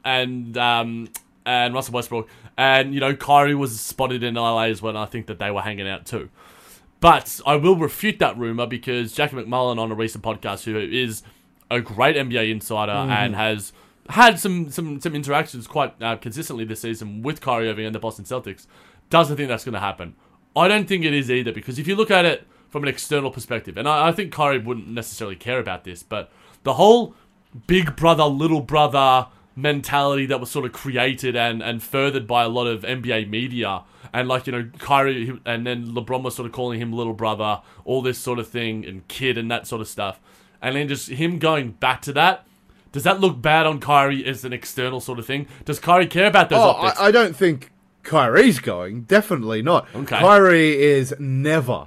Russell Westbrook. And, Kyrie was spotted in LA as well, and I think that they were hanging out too. But I will refute that rumor because Jackie McMullen on a recent podcast, who is a great NBA insider and has had some interactions quite consistently this season with Kyrie Irving and the Boston Celtics, doesn't think that's going to happen. I don't think it is either, because if you look at it from an external perspective, and I think Kyrie wouldn't necessarily care about this, but the whole big brother, little brother mentality that was sort of created and furthered by a lot of NBA media, and Kyrie and then LeBron was sort of calling him little brother, all this sort of thing, and kid and that sort of stuff, and then just him going back to that. Does that look bad on Kyrie as an external sort of thing? Does Kyrie care about those optics? I don't think Kyrie's going. Definitely not. Okay. Kyrie is never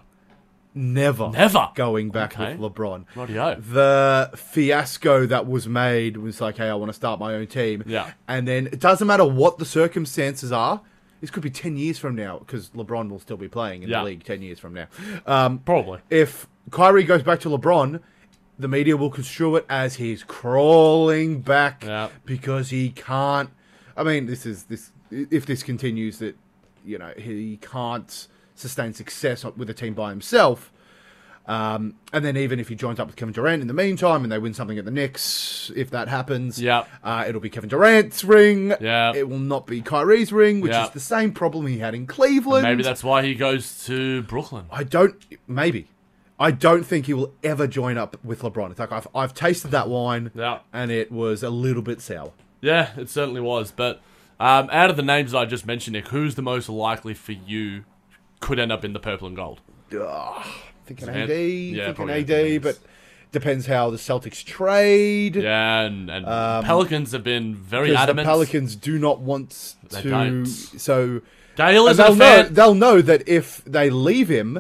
going back with LeBron. Rightio. The fiasco that was made was like, hey, I want to start my own team. Yeah. And then it doesn't matter what the circumstances are. This could be 10 years from now, because LeBron will still be playing in the league 10 years from now. Probably. If Kyrie goes back to LeBron, the media will construe it as he's crawling back because he can't... I mean, if this continues, that he can't sustain success with a team by himself, And then even if he joins up with Kevin Durant in the meantime and they win something at the Knicks, if that happens, it'll be Kevin Durant's ring. It will not be Kyrie's ring, which is the same problem he had in Cleveland. Maybe that's why he goes to Brooklyn. I don't think he will ever join up with LeBron. It's like I've tasted that wine, and it was a little bit sour. Yeah, it certainly was. But out of the names that I just mentioned, Nick, who's the most likely for you could end up in the purple and gold? Thinking AD, but depends how the Celtics trade. Yeah, and Pelicans have been very adamant. The Pelicans do not want to. Don't. So Gale is a fan. They'll know that if they leave him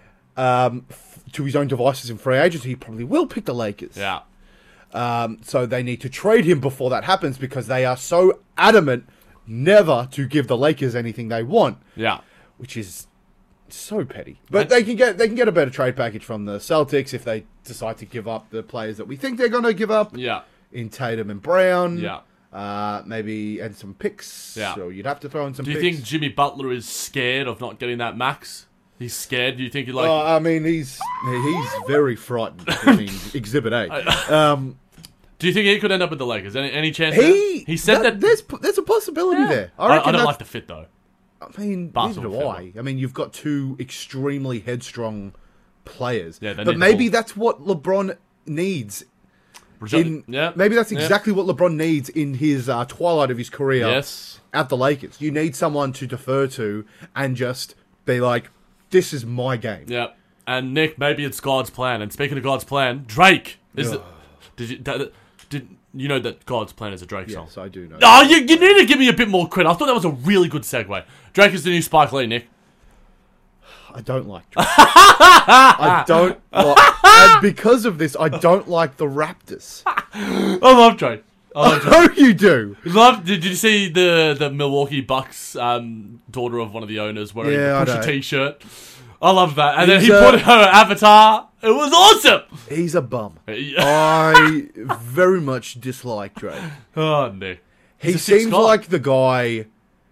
to his own devices in free agency, he probably will pick the Lakers. Yeah. So they need to trade him before that happens because they are so adamant never to give the Lakers anything they want. Yeah. Which is so petty. But they can get a better trade package from the Celtics if they decide to give up the players that we think they're going to give up. Yeah. In Tatum and Brown. Yeah. Maybe and some picks. Yeah. So you'd have to throw in some picks. Do you think Jimmy Butler is scared of not getting that max? He's scared. Do you think he's he's very frightened. I mean, Exhibit A. Do you think he could end up with the Lakers? Any chance? He said that there's a possibility there. I don't like the fit though. I mean, neither do I. I mean, you've got two extremely headstrong players. Yeah, but maybe that's what LeBron needs. Maybe that's exactly what LeBron needs in his twilight of his career at the Lakers. You need someone to defer to and just be like, this is my game. Yeah. And Nick, maybe it's God's plan. And speaking of God's plan, Drake. Did you know that God's plan is a Drake song? Yes, I do know. Oh, you need to give me a bit more credit. I thought that was a really good segue. Drake is the new Spike Lee, Nick. I don't like Drake. I don't like... And because of this, I don't like the Raptors. I love Drake. I know you do. Did you see the Milwaukee Bucks daughter of one of the owners wearing a Pusha T-shirt? I love that. And then he put her avatar. It was awesome. He's a bum. I very much dislike Drake. Oh, Nick. He seems like the guy...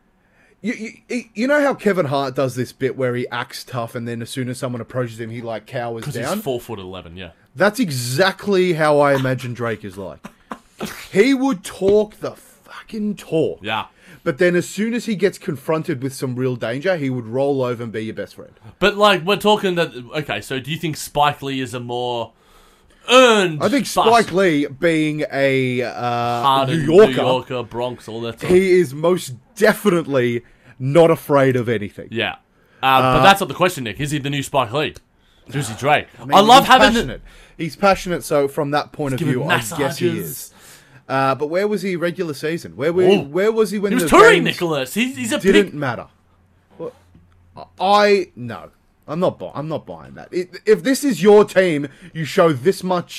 You know how Kevin Hart does this bit where he acts tough and then as soon as someone approaches him, he like cowers down? Because he's 4'11", yeah. That's exactly how I imagine Drake is like. He would talk the fucking talk. Yeah. But then as soon as he gets confronted with some real danger, he would roll over and be your best friend. But, like, we're talking that... Okay, so do you think Spike Lee is a more earned... I think Spike Lee, being a New Yorker, Bronx, all that stuff. He is most definitely not afraid of anything. Yeah. But that's not the question, Nick. Is he the new Spike Lee? Is he Drake? I mean, love having... Passionate. He's passionate, so from that point of view, I guess he is. But where was he regular season? Where was he when he was touring, Nicholas? He's a didn't matter. Well, no, I'm not buying that. If this is your team, you show this much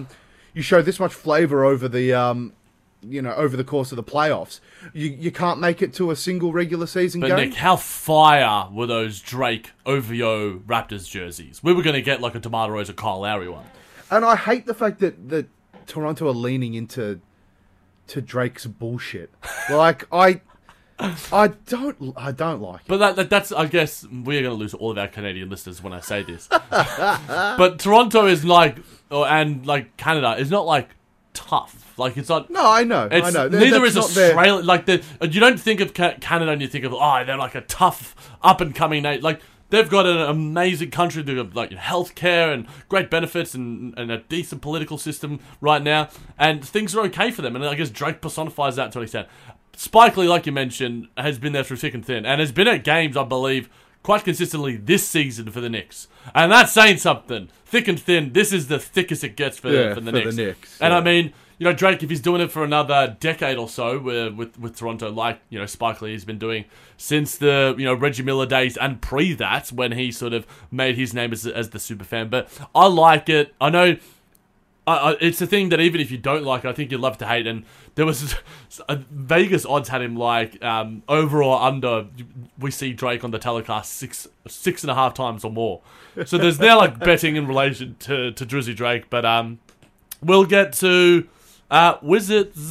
flavor over the over the course of the playoffs. You can't make it to a single regular season game. But Nick, how fire were those Drake OVO Raptors jerseys? We were going to get like a DeMar DeRozan, Kyle Lowry one. And I hate the fact that Toronto are leaning into Drake's bullshit. Like I don't like it. But that's I guess we're going to lose all of our Canadian listeners when I say this. But Toronto is like, and like Canada is not like tough. Like it's not. No, I know. Neither is Australia. Like you don't think of Canada and you think of they're like a tough up and coming nation. Like they've got an amazing country. They've got like healthcare and great benefits and a decent political system right now, and things are okay for them. And I guess Drake personifies that to an extent. Spike Lee, like you mentioned, has been there through thick and thin, and has been at games, I believe, quite consistently this season for the Knicks. And that's saying something. Thick and thin, this is the thickest it gets for the Knicks. And I mean, Drake, if he's doing it for another decade or so with Toronto, like, Spike Lee has been doing since the, Reggie Miller days and pre that, when he sort of made his name as the superfan. But I like it. I know it's a thing that even if you don't like it, I think you'd love to hate. And there was Vegas odds had him like over or under. We see Drake on the telecast 6.5 times or more. So there's now like betting in relation to Drizzy Drake. But we'll get to Wizards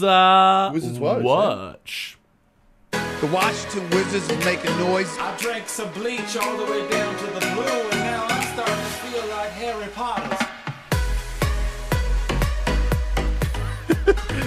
Watch. The Washington Wizards are making noise. I drank some bleach all the way down to the blue, and now I'm starting to feel like Harry Potter.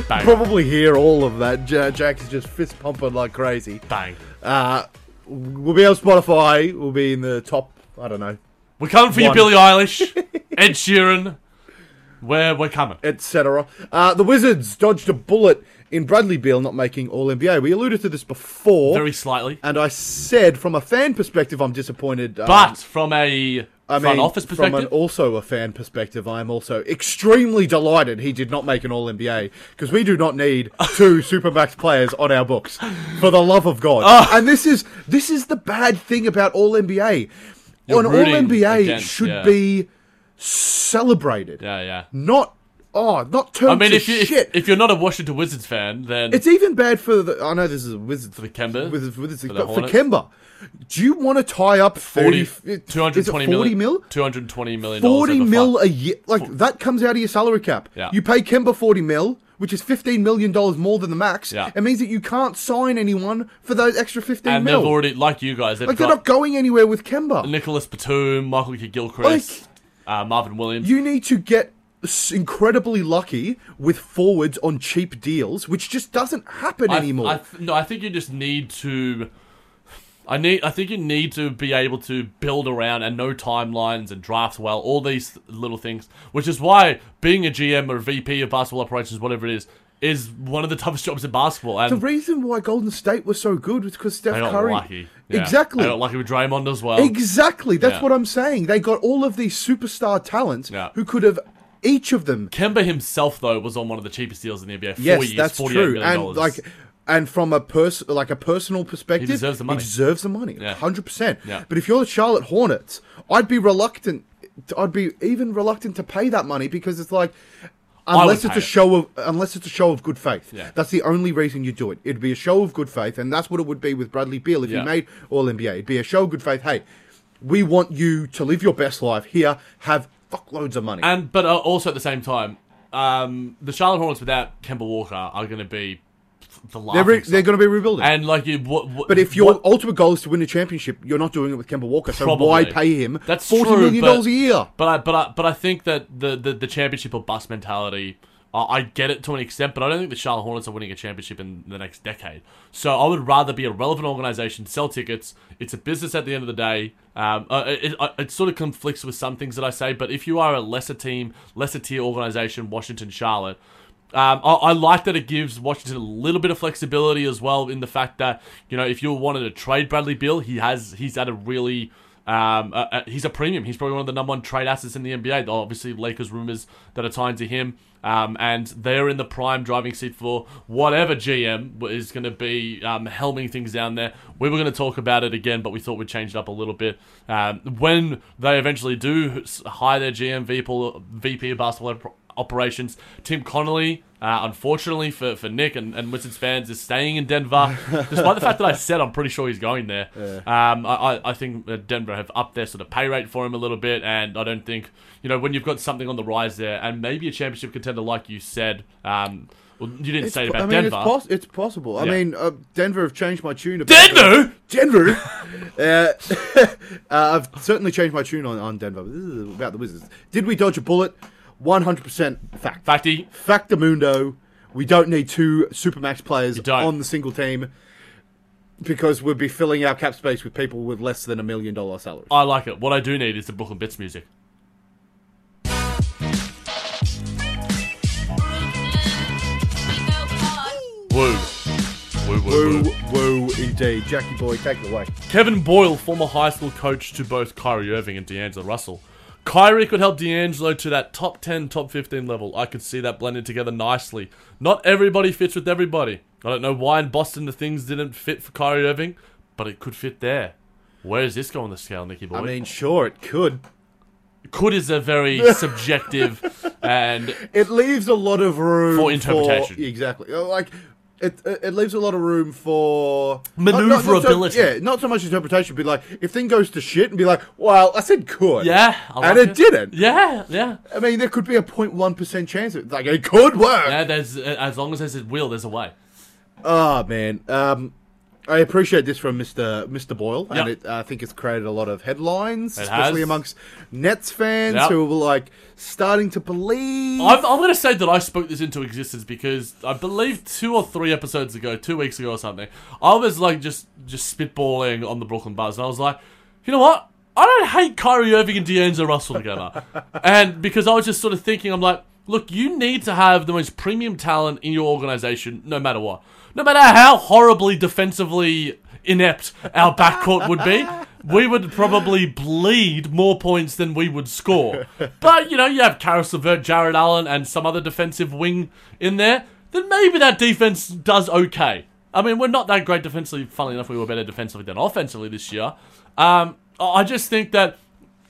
Bang. probably hear all of that. Jack is just fist pumping like crazy. Bang. We'll be on Spotify. We'll be in the top, I don't know, We're coming for you, Billie Eilish, Ed Sheeran. We're coming. etc. The Wizards dodged a bullet in Bradley Beal not making All-NBA. We alluded to this before. Very slightly. And I said, from a fan perspective, I'm disappointed. But from a front office perspective? From also a fan perspective, I am also extremely delighted he did not make an All-NBA, because we do not need 2 Supermax players on our books, for the love of God. And this is the bad thing about All-NBA. You're An rooting All-NBA against, should be celebrated. Yeah. Not turned to shit. If you're not a Washington Wizards fan, then It's even bad for the... I know this is a Wizards... For the Kemba? Wizards For the but for Hornets? Kemba, do you want to tie up 40 is it 220 40 million. mil? $220 million. 40 over mil five. a year. Like, that comes out of your salary cap. Yeah. You pay Kemba 40 mil, which is $15 million more than the max. Yeah. It means that you can't sign anyone for those extra 15 And mil. they've already, like you guys, they've Like, they're got not going anywhere with Kemba. Nicholas Batum, Michael Gilchrist, Marvin Williams. You need to get incredibly lucky with forwards on cheap deals, which just doesn't happen anymore. I think you just need to. I think you need to be able to build around and know timelines and draft well, all these little things. Which is why being a GM or VP of basketball operations, whatever it is one of the toughest jobs in basketball. And the reason why Golden State was so good was because Steph they got Curry. lucky. Yeah. Exactly. They got lucky with Draymond as well. Exactly. That's Yeah. what I'm saying. They got all of these superstar talents Yeah. who could have, each of them. Kemba himself, though, was on one of the cheapest deals in the NBA. 4 Yes, years, that's $48 true. million. And from a personal perspective, He deserves the money. He deserves the money, Yeah. 100%. Yeah. But if you're the Charlotte Hornets, I'd be reluctant. I'd be even reluctant to pay that money, because it's like, unless it's a show of good faith. Yeah. That's the only reason you do it. It'd be a show of good faith, and that's what it would be with Bradley Beal if Yeah. he made All-NBA. It'd be a show of good faith. Hey, we want you to live your best life here. Have fuckloads of money. But also at the same time, the Charlotte Hornets without Kemba Walker are going to be the laughing they're going to be rebuilding. And like, but if your ultimate goal is to win a championship, you're not doing it with Kemba Walker. So Probably. why pay him That's $40 true, million a year? But I think that the championship or bust mentality, I get it to an extent, but I don't think the Charlotte Hornets are winning a championship in the next decade. So I would rather be a relevant organization, sell tickets. It's a business at the end of the day. It sort of conflicts with some things that I say, but if you are a lesser team, lesser tier organization, Washington, Charlotte, I like that it gives Washington a little bit of flexibility as well, in the fact that, you know, if you wanted to trade Bradley Beal, he's at a really he's a premium. He's probably one of the number 1 trade assets in the NBA. Obviously, Lakers rumors that are tied to him, and they're in the prime driving seat for whatever GM is going to be helming things down there. We were going to talk about it again, but we thought we'd change it up a little bit. When they eventually do hire their GM, VP of basketball operations, Tim Connolly, unfortunately for Nick and Wizards fans, is staying in Denver, despite the fact that I said I'm pretty sure he's going there. Yeah. I think Denver have upped their sort of pay rate for him a little bit, and I don't think, you know, when you've got something on the rise there, and maybe a championship contender like you said, well, you didn't say it about Denver. It's possible. Yeah. I mean, Denver have changed my tune. Denver! I've certainly changed my tune on Denver. But this is about the Wizards. Did we dodge a bullet? 100% fact. Facty. Factamundo. We don't need 2 Supermax players don't. on the single team, because we'll be filling our cap space with people with less than $1 million salaries. I like it. What I do need is the Brooklyn Bits music. Woo. Woo, indeed. Jackie boy, take it away. Kevin Boyle, former high school coach to both Kyrie Irving and D'Angelo Russell. Kyrie could help D'Angelo to that top 10, top 15 level. I could see that blended together nicely. Not everybody fits with everybody. I don't know why in Boston the things didn't fit for Kyrie Irving, but it could fit there. Where does this go on the scale, Nicky boy? I mean, sure, it could. Could is a very subjective and It leaves a lot of room for interpretation. Exactly. Like, it leaves a lot of room for maneuverability. Not so much interpretation, but like, if thing goes to shit, and be like, well, I said could. Yeah, I like and it didn't. Yeah. I mean, there could be a 0.1% chance that, like, it could work. Yeah, there's as long as there's a will, there's a way. Oh, man. I appreciate this from Mr. Boyle, and Yep. I think it's created a lot of headlines, It especially has. amongst Nets fans Yep. who were like starting to believe. I'm going to say that I spoke this into existence because I believe 2 or 3 episodes ago, 2 weeks ago or something, I was like just spitballing on the Brooklyn Buzz, and I was like, you know what? I don't hate Kyrie Irving and D'Angelo Russell together. And because I was just sort of thinking, I'm like, look, you need to have the most premium talent in your organization no matter what. No matter how horribly defensively inept our backcourt would be, we would probably bleed more points than we would score. But, you have Karis LeVert, Jared Allen, and some other defensive wing in there, then maybe that defense does okay. I mean, we're not that great defensively. Funnily enough, we were better defensively than offensively this year. I just think that...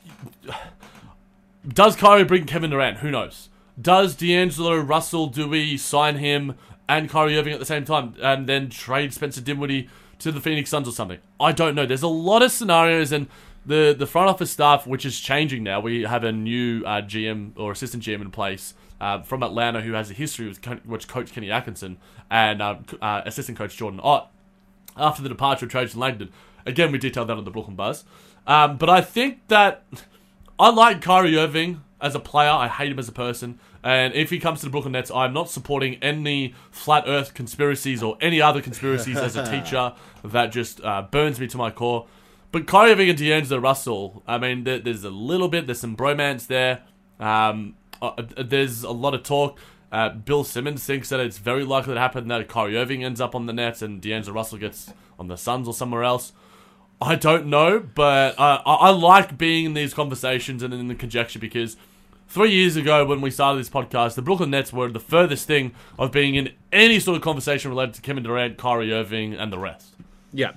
Does Kyrie bring Kevin Durant? Who knows? Does D'Angelo Russell, do we sign him and Kyrie Irving at the same time and then trade Spencer Dinwiddie to the Phoenix Suns or something? I don't know. There's a lot of scenarios, and the front office staff, which is changing now. We have a new GM or assistant GM in place from Atlanta who has a history with Coach Kenny Atkinson and assistant coach Jordan Ott after the departure of Trajan Langdon. Again, we detailed that on the Brooklyn Buzz. But I think that I like Kyrie Irving as a player. I hate him as a person. And if he comes to the Brooklyn Nets, I'm not supporting any flat earth conspiracies or any other conspiracies as a teacher. That just burns me to my core. But Kyrie Irving and D'Angelo Russell, I mean, there's a little bit, there's some bromance there. There's a lot of talk. Bill Simmons thinks that it's very likely to happen that Kyrie Irving ends up on the Nets and D'Angelo Russell gets on the Suns or somewhere else. I don't know, but I like being in these conversations and in the conjecture because 3 years ago when we started this podcast, the Brooklyn Nets were the furthest thing of being in any sort of conversation related to Kevin Durant, Kyrie Irving, and the rest. Yeah.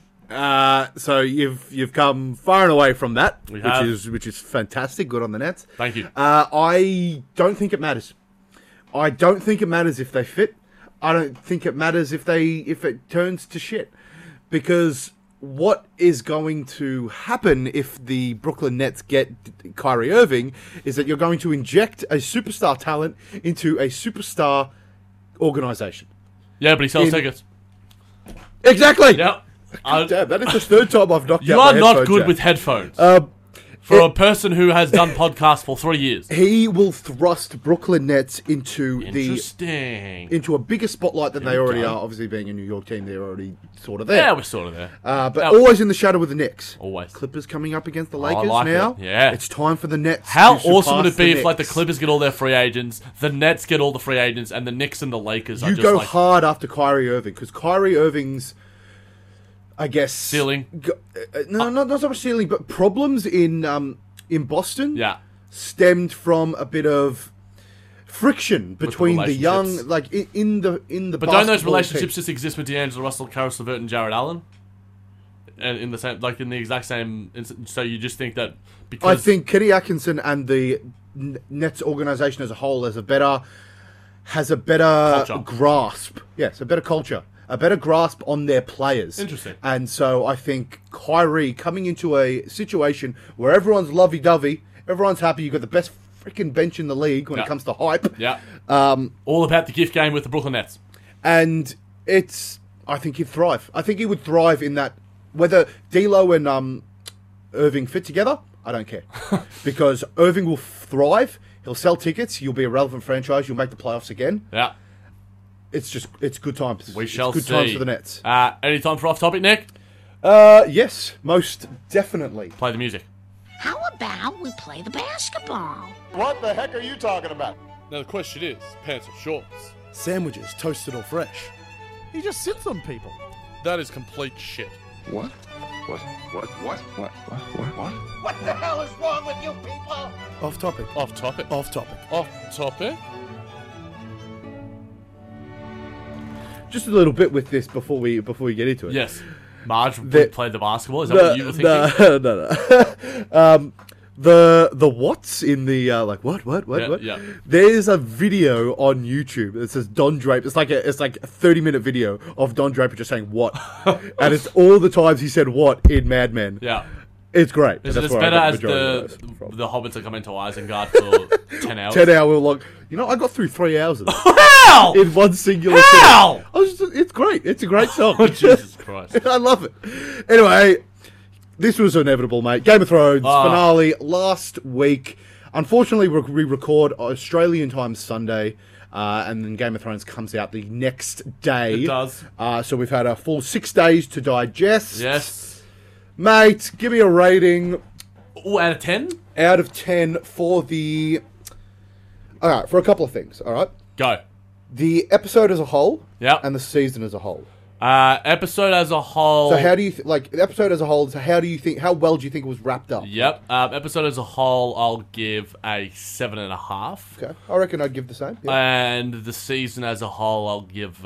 So you've come far and away from that, We have. which is fantastic. Good on the Nets. Thank you. I don't think it matters. I don't think it matters if they fit. I don't think it matters if it turns to shit, because what is going to happen if the Brooklyn Nets get Kyrie Irving is that you're going to inject a superstar talent into a superstar organization. Yeah, but he sells tickets. Exactly. Yep. Damn, that is the third time I've knocked You out are my not headphone good jack. with headphones. For a person who has done podcasts for 3 years. He will thrust Brooklyn Nets into Interesting. into a bigger spotlight than they we already go. are. Obviously, being a New York team, they're already sort of there. Yeah, we're sort of there. But Yeah. always in the shadow with the Knicks. Always. Clippers coming up against the I Lakers like now. it. Yeah. It's time for the Nets. How to awesome would surpass it be the if, like, the Knicks. Clippers get all their free agents, the Nets get all the free agents, and the Knicks and the Lakers are You just go like hard after Kyrie Irving, because Kyrie Irving's, I guess, ceiling? not so much ceiling, but problems in Boston. Yeah. Stemmed from a bit of friction between the young, relationships. like in the. But don't those basketball relationships team. just exist with D'Angelo Russell, Karis LeVert, and Jared Allen? And in the same, like in the exact same. So you just think that because I think Kenny Atkinson and the Nets organization as a whole has a better Culture. grasp. Yes, a better culture, a better grasp on their players. Interesting. And so I think Kyrie coming into a situation where everyone's lovey-dovey, everyone's happy, you've got the best freaking bench in the league when Yeah. it comes to hype. yeah, all about the gift game with the Brooklyn Nets. And I think he'd thrive. I think he would thrive in that. Whether D'Lo and Irving fit together, I don't care. Because Irving will thrive. He'll sell tickets. You'll be a relevant franchise. You'll make the playoffs again. Yeah, It's good times. we shall it's good see. times for the Nets. Any time for off topic, Nick? Yes, most definitely. Play the music. How about we play the basketball? What the heck are you talking about? Now the question is, pants or shorts? Sandwiches, toasted or fresh. He just sits on people. That is complete shit. What? What? What the hell is wrong with you people? Off topic. Off topic. Off topic. Off topic. Just a little bit with this before we get into it. Yes. Marge would play the basketball. Is that what you were thinking? No. The what's in the like what? Yeah. There's a video on YouTube that says Don Draper. It's like a 30-minute video of Don Draper just saying what, and it's all the times he said what in Mad Men. Yeah. It's great. Is That's it as where I better got as majority of those from. the hobbits that come into Isengard for 10 hours? 10-hour log. You know, I got through 3 hours of it. How? In one singular How? sitting. It's great. It's a great song. Oh, Jesus Christ. I love it. Anyway, this was inevitable, mate. Game of Thrones finale last week. Unfortunately, we record Australian time Sunday, and then Game of Thrones comes out the next day. It does. So we've had a full 6 days to digest. Yes. Mate, give me a rating. Ooh, out of 10? Out of 10 for the... Alright, for a couple of things, alright? Go. The episode as a whole, Yep. and the season as a whole. Episode as a whole... So how do you... the episode as a whole, so how do you think... How well do you think it was wrapped up? Yep. Episode as a whole, I'll give a 7.5. Okay, I reckon I'd give the same. Yeah. And the season as a whole, I'll give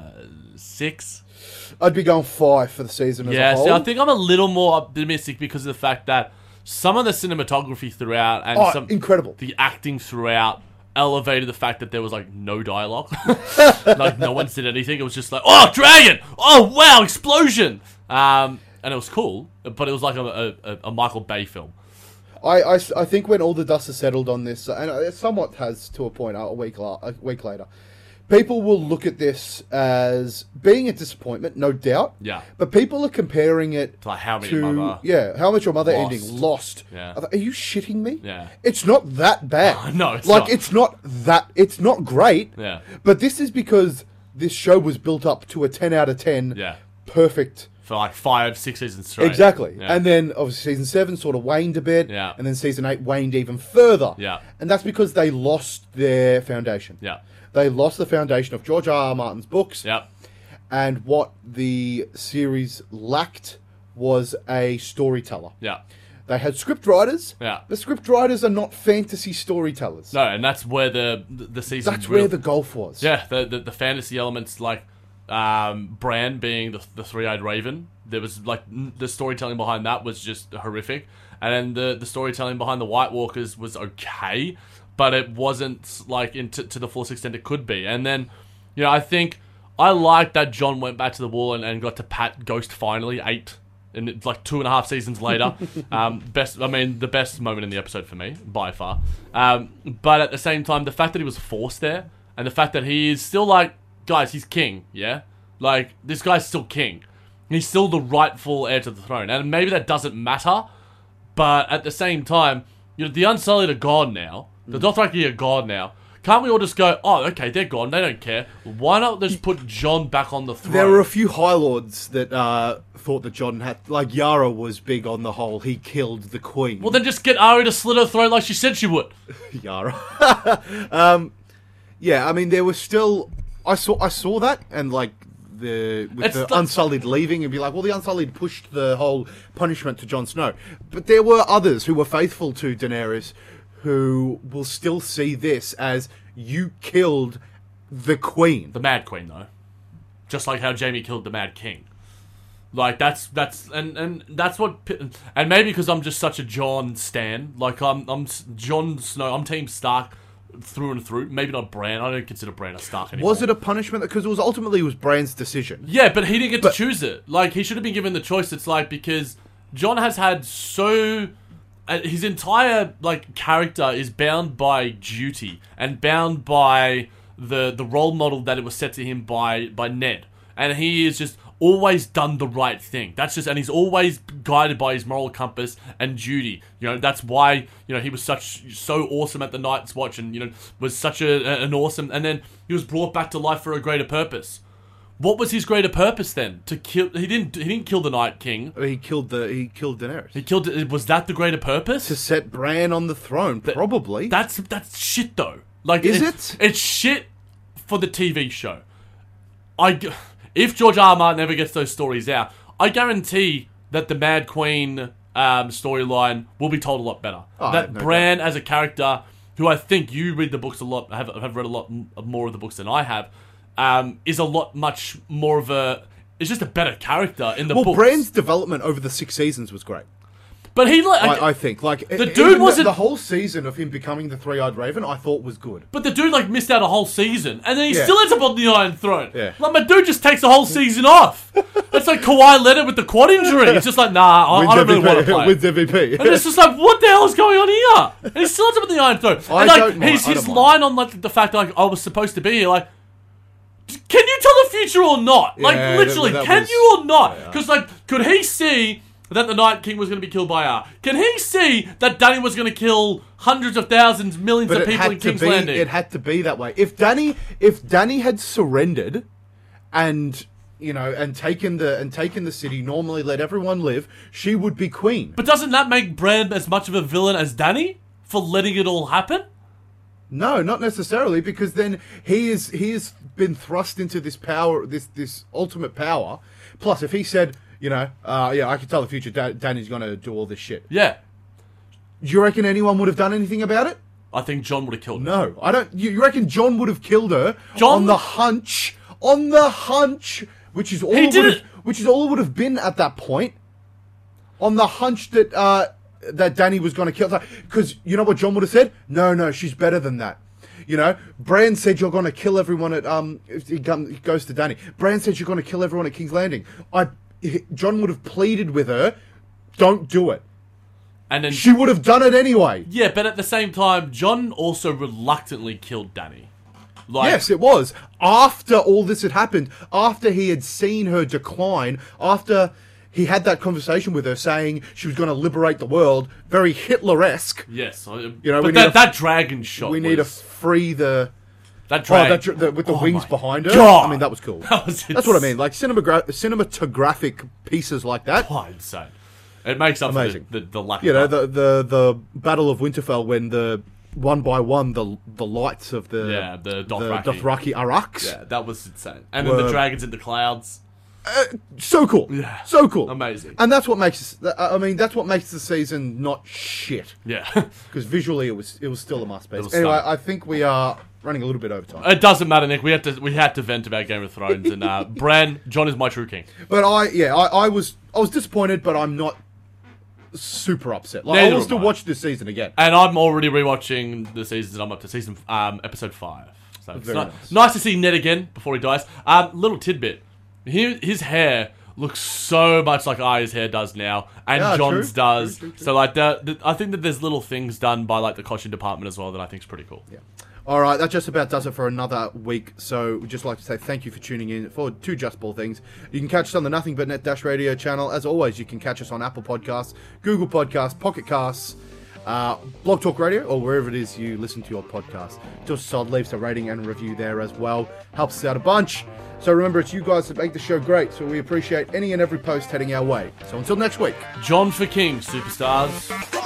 6. I'd be going 5 for the season as a whole. See, I think I'm a little more optimistic because of the fact that some of the cinematography throughout and incredible. The acting throughout elevated the fact that there was like no dialogue. Like no one said anything. It was just like, oh, dragon! Oh, wow, explosion! And it was cool, but it was like a Michael Bay film. I think when all the dust has settled on this, and it somewhat has to a point a week later, people will look at this as being a disappointment, no doubt. Yeah. But people are comparing it to like How I Met Your Mother. Yeah, How I Met Your Mother Lost. ending, Lost. Yeah. Are you shitting me? Yeah. It's not that bad. No, it's like, not. It's not great. Yeah. But this is because this show was built up to a 10 out of 10. Yeah. Perfect. For like 5-6 seasons straight. Exactly. Yeah. And then, obviously, season 7 sort of waned a bit. Yeah. And then season 8 waned even further. Yeah. And that's because they lost their foundation. Yeah. They lost the foundation of George R. R. Martin's books. Yep. And what the series lacked was a storyteller. Yeah. They had script writers. Yeah. The script writers are not fantasy storytellers. No, and that's where the season. That's where the golf was. Yeah, the fantasy elements like Bran being the three-eyed raven. There was like the storytelling behind that was just horrific, and then the storytelling behind the White Walkers was okay, but it wasn't like to the full extent it could be. And then, you know, I think I like that Jon went back to the wall and got to pat Ghost finally 8. And it's like 2.5 seasons later. The best moment in the episode for me, by far. But at the same time, the fact that he was forced there, and the fact that he is still like, guys, he's king, yeah? Like, this guy's still king. He's still the rightful heir to the throne. And maybe that doesn't matter, but at the same time, you know, the Unsullied are gone now. The Dothraki are gone now. Can't we all just go, oh, okay, they're gone, they don't care. Why not just put Jon back on the throne? There were a few High Lords that thought that Jon had... Like, Yara was big on the whole, he killed the Queen. Well, then just get Arya to slit her throat like she said she would. Yara. Yeah, I mean, there was still... I saw that, and like, the Unsullied leaving, and be like, well, the Unsullied pushed the whole punishment to Jon Snow. But there were others who were faithful to Daenerys who will still see this as you killed the Queen. The Mad Queen, though. Just like how Jaime killed the Mad King. Like, that's what... And maybe because I'm just such a Jon stan. Like, I'm Jon Snow, I'm Team Stark through and through. Maybe not Bran. I don't consider Bran a Stark anymore. Was it a punishment? Because it was Bran's decision. Yeah, but he didn't get to choose it. Like, he should have been given the choice. It's like, because Jon has had so... his entire, like, character is bound by duty and bound by the role model that it was set to him by Ned. And he is just always done the right thing. That's just, and he's always guided by his moral compass and duty. You know, that's why, you know, he was so awesome at the Night's Watch and, you know, was such an awesome, and then he was brought back to life for a greater purpose. What was his greater purpose then? To kill? He didn't kill the Night King. He killed Daenerys. Was that the greater purpose? To set Bran on the throne, probably. That's shit though. Like, is it? It's shit for the TV show. If George R. R. Martin ever gets those stories out, I guarantee that the Mad Queen storyline will be told a lot better. That Bran as a character, who I think you read the books a lot, have read a lot more of the books than I have. Is a lot much more of a... It's just a better character in the books. Well, Bran's development over the 6 seasons was great. But he I think the dude wasn't the whole season of him becoming the Three-Eyed Raven. I thought was good. But the dude missed out a whole season, and then he Yeah. still ends up on the Iron Throne. Yeah. Like my dude just takes a whole season off. It's like Kawhi Leonard with the quad injury. He's just like, nah, I don't really want to play. Wins MVP. And it's just like, what the hell is going on here? And he still ends up on the Iron Throne. I And don't mind- his I don't line on the fact that I was supposed to be here, can you tell the future or not? Yeah, Literally, that can was- you or not? Because could he see that the Night King was going to be killed by R? Can he see that Danny was going to kill hundreds of thousands, millions But of people in King's Landing? It had to be that way. If Danny had surrendered, and taken the city, normally let everyone live, she would be queen. But doesn't that make Bran as much of a villain as Danny for letting it all happen? No, not necessarily, because then he has been thrust into this power, this ultimate power. Plus, if he said, I can tell the future Danny's going to do all this shit. Yeah. Do you reckon anyone would have done anything about it? I think Jon would have killed her. No, I don't. You reckon Jon would have killed her Jon? on the hunch, which is all He did it. which is all it would have been at that point, on the hunch that that Danny was going to kill her. Because you know what Jon would have said? No, she's better than that. Bran said you're going to kill everyone at if he goes to Danny. Bran said you're going to kill everyone at King's Landing. Jon would have pleaded with her, don't do it. And then She would have done it anyway. yeah, but at the same time, Jon also reluctantly killed Danny. Yes, it was. After all this had happened, after he had seen her decline, after he had that conversation with her saying she was going to liberate the world, very Hitler-esque. Yes, we but need that dragon shot. We need to free the... That dragon. with the wings behind her. God. I mean, that was cool. That's what I mean. Like cinematographic pieces like that. Quite insane. It makes up Amazing. for the lack You know, of the Battle of Winterfell, when the one by one the lights of the Dothraki arcs. Yeah, that was insane. And then the dragons in the clouds. So cool. Yeah. So cool. Amazing. And that's what makes that's what makes the season not shit. Yeah. Because visually it was still a masterpiece. It Anyway, was I think we are running a little bit over time. It doesn't matter, Nick. We had to vent about Game of Thrones, and Bran, Jon is my true king. But I was disappointed, but I'm not super upset. Like, I Neither will am still I. watch this season again. And I'm already rewatching the seasons, and I'm up to season episode 5. So it's Very nice to see Ned again before he dies. Little tidbit: his hair looks so much like Arya's hair does now, and Yeah, Jon's true. does. True. So I think that there's little things done by the costume department as well that I think is pretty cool. Yeah. All right, that just about does it for another week. So we'd just like to say thank you for tuning in for 2 Just Ball Things. You can catch us on the Nothing But Net Dash Radio channel. As always, you can catch us on Apple Podcasts, Google Podcasts, Pocket Casts, Blog Talk Radio, or wherever it is you listen to your podcast. Just so leave us a rating and review there as well. Helps us out a bunch. So remember, it's you guys that make the show great. So we appreciate any and every post heading our way. So until next week. Jon for King, superstars.